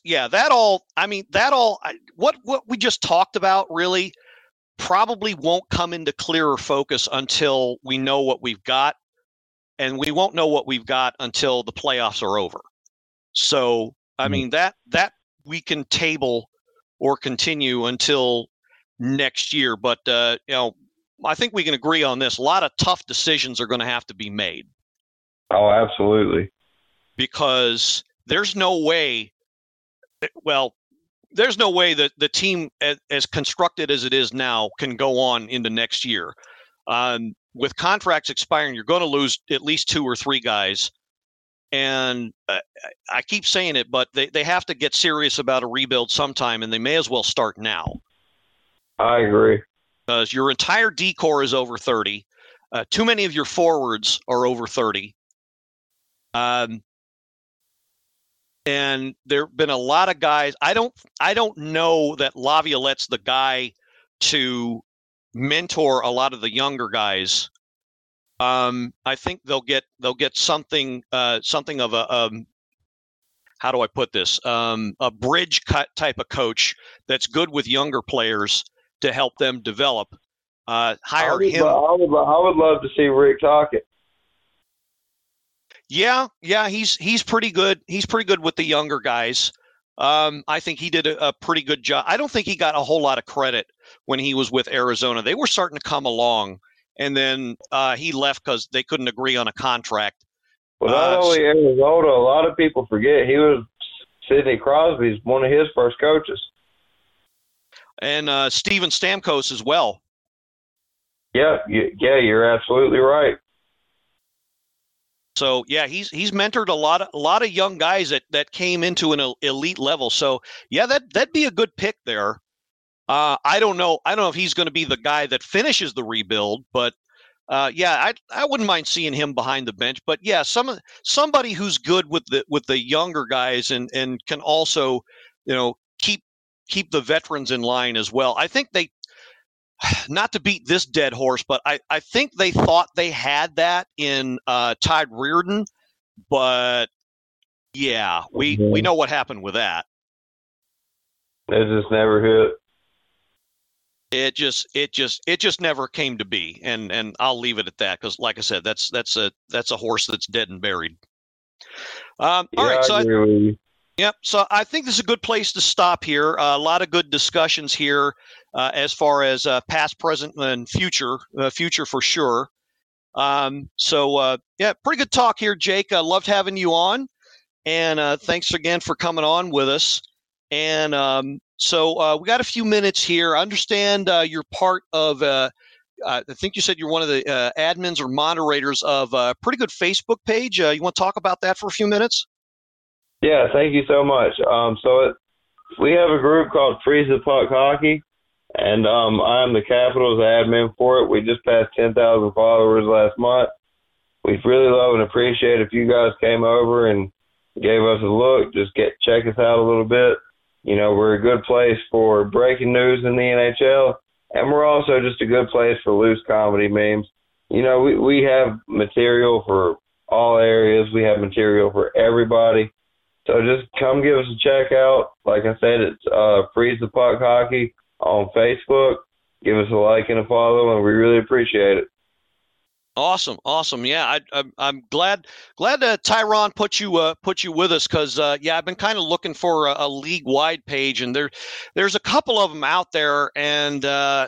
what we just talked about really probably won't come into clearer focus until we know what we've got, and we won't know what we've got until the playoffs are over. So, I mean, that we can table or continue until next year. But, I think we can agree on this. A lot of tough decisions are going to have to be made. Oh, absolutely. Because there's no way that the team, as constructed as it is now, can go on into next year. With contracts expiring, you're going to lose at least 2 or 3 guys. And I keep saying it, but they have to get serious about a rebuild sometime, and they may as well start now. I agree. Because your entire D-core is over 30. Too many of your forwards are over 30. And there have been a lot of guys. I don't know that Laviolette's the guy to mentor a lot of the younger guys. I think they'll get something of a how do I put this? A bridge cut type of coach that's good with younger players to help them develop. Hire him. I would love to see Rick Tocchet. Yeah, he's pretty good. He's pretty good with the younger guys. I think he did a pretty good job. I don't think he got a whole lot of credit when he was with Arizona. They were starting to come along. And then he left because they couldn't agree on a contract. Well, not only Arizona, a lot of people forget he was Sidney Crosby's one of his first coaches. And Steven Stamkos as well. Yeah, you're absolutely right. So yeah, he's mentored a lot of young guys that came into an elite level. So yeah, that'd be a good pick there. I don't know if he's going to be the guy that finishes the rebuild, but I wouldn't mind seeing him behind the bench. But yeah, somebody who's good with the younger guys and can also, keep the veterans in line as well. I think they, not to beat this dead horse, but I think they thought they had that in Todd Reirden, but yeah, we know what happened with that. It just never hit. It just never came to be, and I'll leave it at that because, like I said, that's a horse that's dead and buried. All right, so I think this is a good place to stop here. A lot of good discussions here as far as past, present, and future for sure. Pretty good talk here, Jake. I loved having you on, and thanks again for coming on with us. And so we got a few minutes here. I understand you're part of, I think you said you're one of the admins or moderators of a pretty good Facebook page. You want to talk about that for a few minutes? Yeah, thank you so much. We have a group called Freeze the Puck Hockey, and I'm the Capitals admin for it. We just passed 10,000 followers last month. We'd really love and appreciate if you guys came over and gave us a look, check us out a little bit. We're a good place for breaking news in the NHL, and we're also just a good place for loose comedy memes. We have material for all areas. We have material for everybody. So just come give us a check out. Like I said, it's Freeze the Puck Hockey on Facebook. Give us a like and a follow, and we really appreciate it. Awesome. Yeah, I'm glad Tyron put you with us because I've been kind of looking for a league wide page, and there's a couple of them out there, and I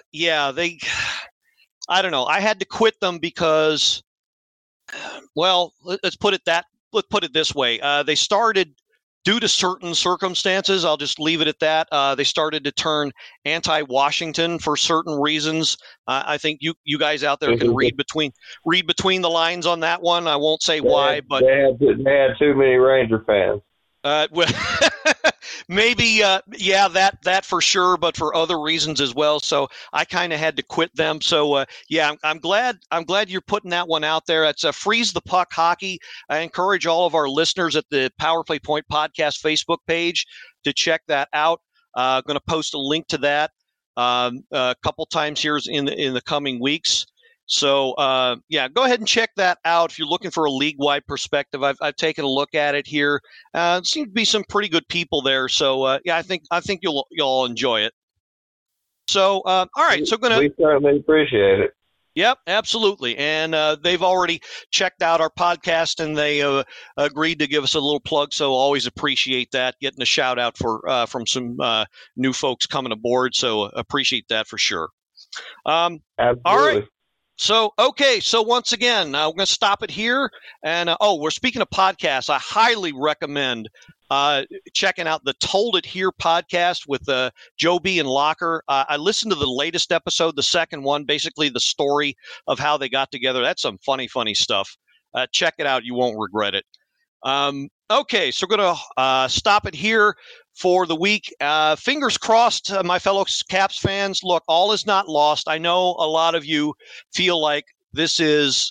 don't know. I had to quit them because, well, let's put it this way. They started, due to certain circumstances, I'll just leave it at that. They started to turn anti-Washington for certain reasons. I think you guys out there can read between the lines on that one. I won't say why, but they had too many Ranger fans. Well, maybe, that for sure, but for other reasons as well. So I kind of had to quit them. So I'm glad you're putting that one out there. It's Freeze the Puck Hockey. I encourage all of our listeners at the Power Play Point Podcast Facebook page to check that out. Going to post a link to that a couple times here in the coming weeks. So, go ahead and check that out if you're looking for a league-wide perspective. I've taken a look at it here. Seem to be some pretty good people there. So, I think you'll all enjoy it. So, all right. So, we certainly appreciate it. Yep, absolutely. And they've already checked out our podcast, and they agreed to give us a little plug. So, always appreciate that, getting a shout out from some new folks coming aboard. So, appreciate that for sure. Absolutely. All right. So once again, we're going to stop it here. And, we're speaking of podcasts. I highly recommend checking out the Told It Here podcast with Joe B. and Locker. I listened to the latest episode, the second one, basically the story of how they got together. That's some funny stuff. Check it out. You won't regret it. So we're going to stop it here for the week. Fingers crossed, my fellow Caps fans. Look, all is not lost. I know a lot of you feel like this is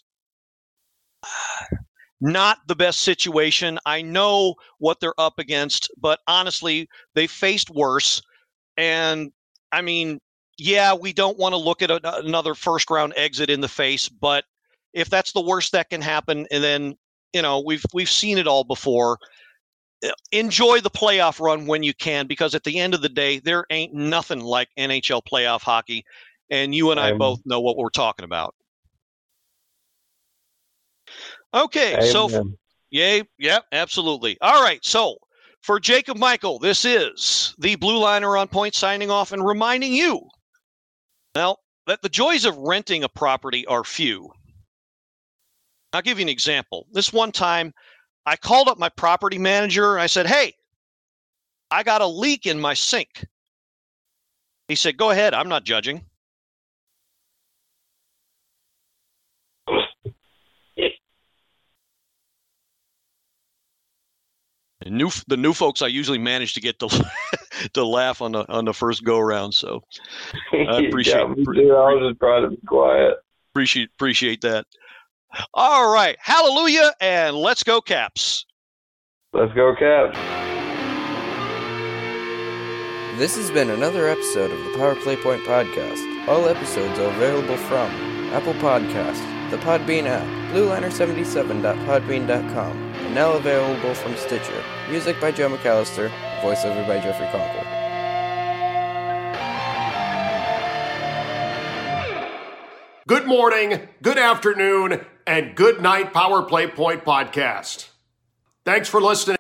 not the best situation. I know what they're up against, but honestly, they faced worse. And I mean, we don't want to look at another first round exit in the face, but if that's the worst that can happen, and then we've seen it all before. Enjoy the playoff run when you can, because at the end of the day, there ain't nothing like NHL playoff hockey, and you and I both know what we're talking about. Okay, Amen. Absolutely. All right, so for Jacob Michael, this is the Blue Liner on Point signing off and reminding you, well, that the joys of renting a property are few. I'll give you an example. This one time, I called up my property manager and I said, "Hey, I got a leak in my sink." He said, "Go ahead, I'm not judging." The new folks I usually manage to get to laugh on the first go around. So I appreciate. I was just trying to be quiet. Appreciate that. All right, hallelujah, and let's go Caps. Let's go Caps. This has been another episode of the Power Play Point Podcast. All episodes are available from Apple Podcasts, the Podbean app, BlueLiner77.podbean.com, and now available from Stitcher. Music by Joe McAllister, voiceover by Jeffrey Conkle. Good morning, good afternoon, and good night, Power Play Point Podcast. Thanks for listening.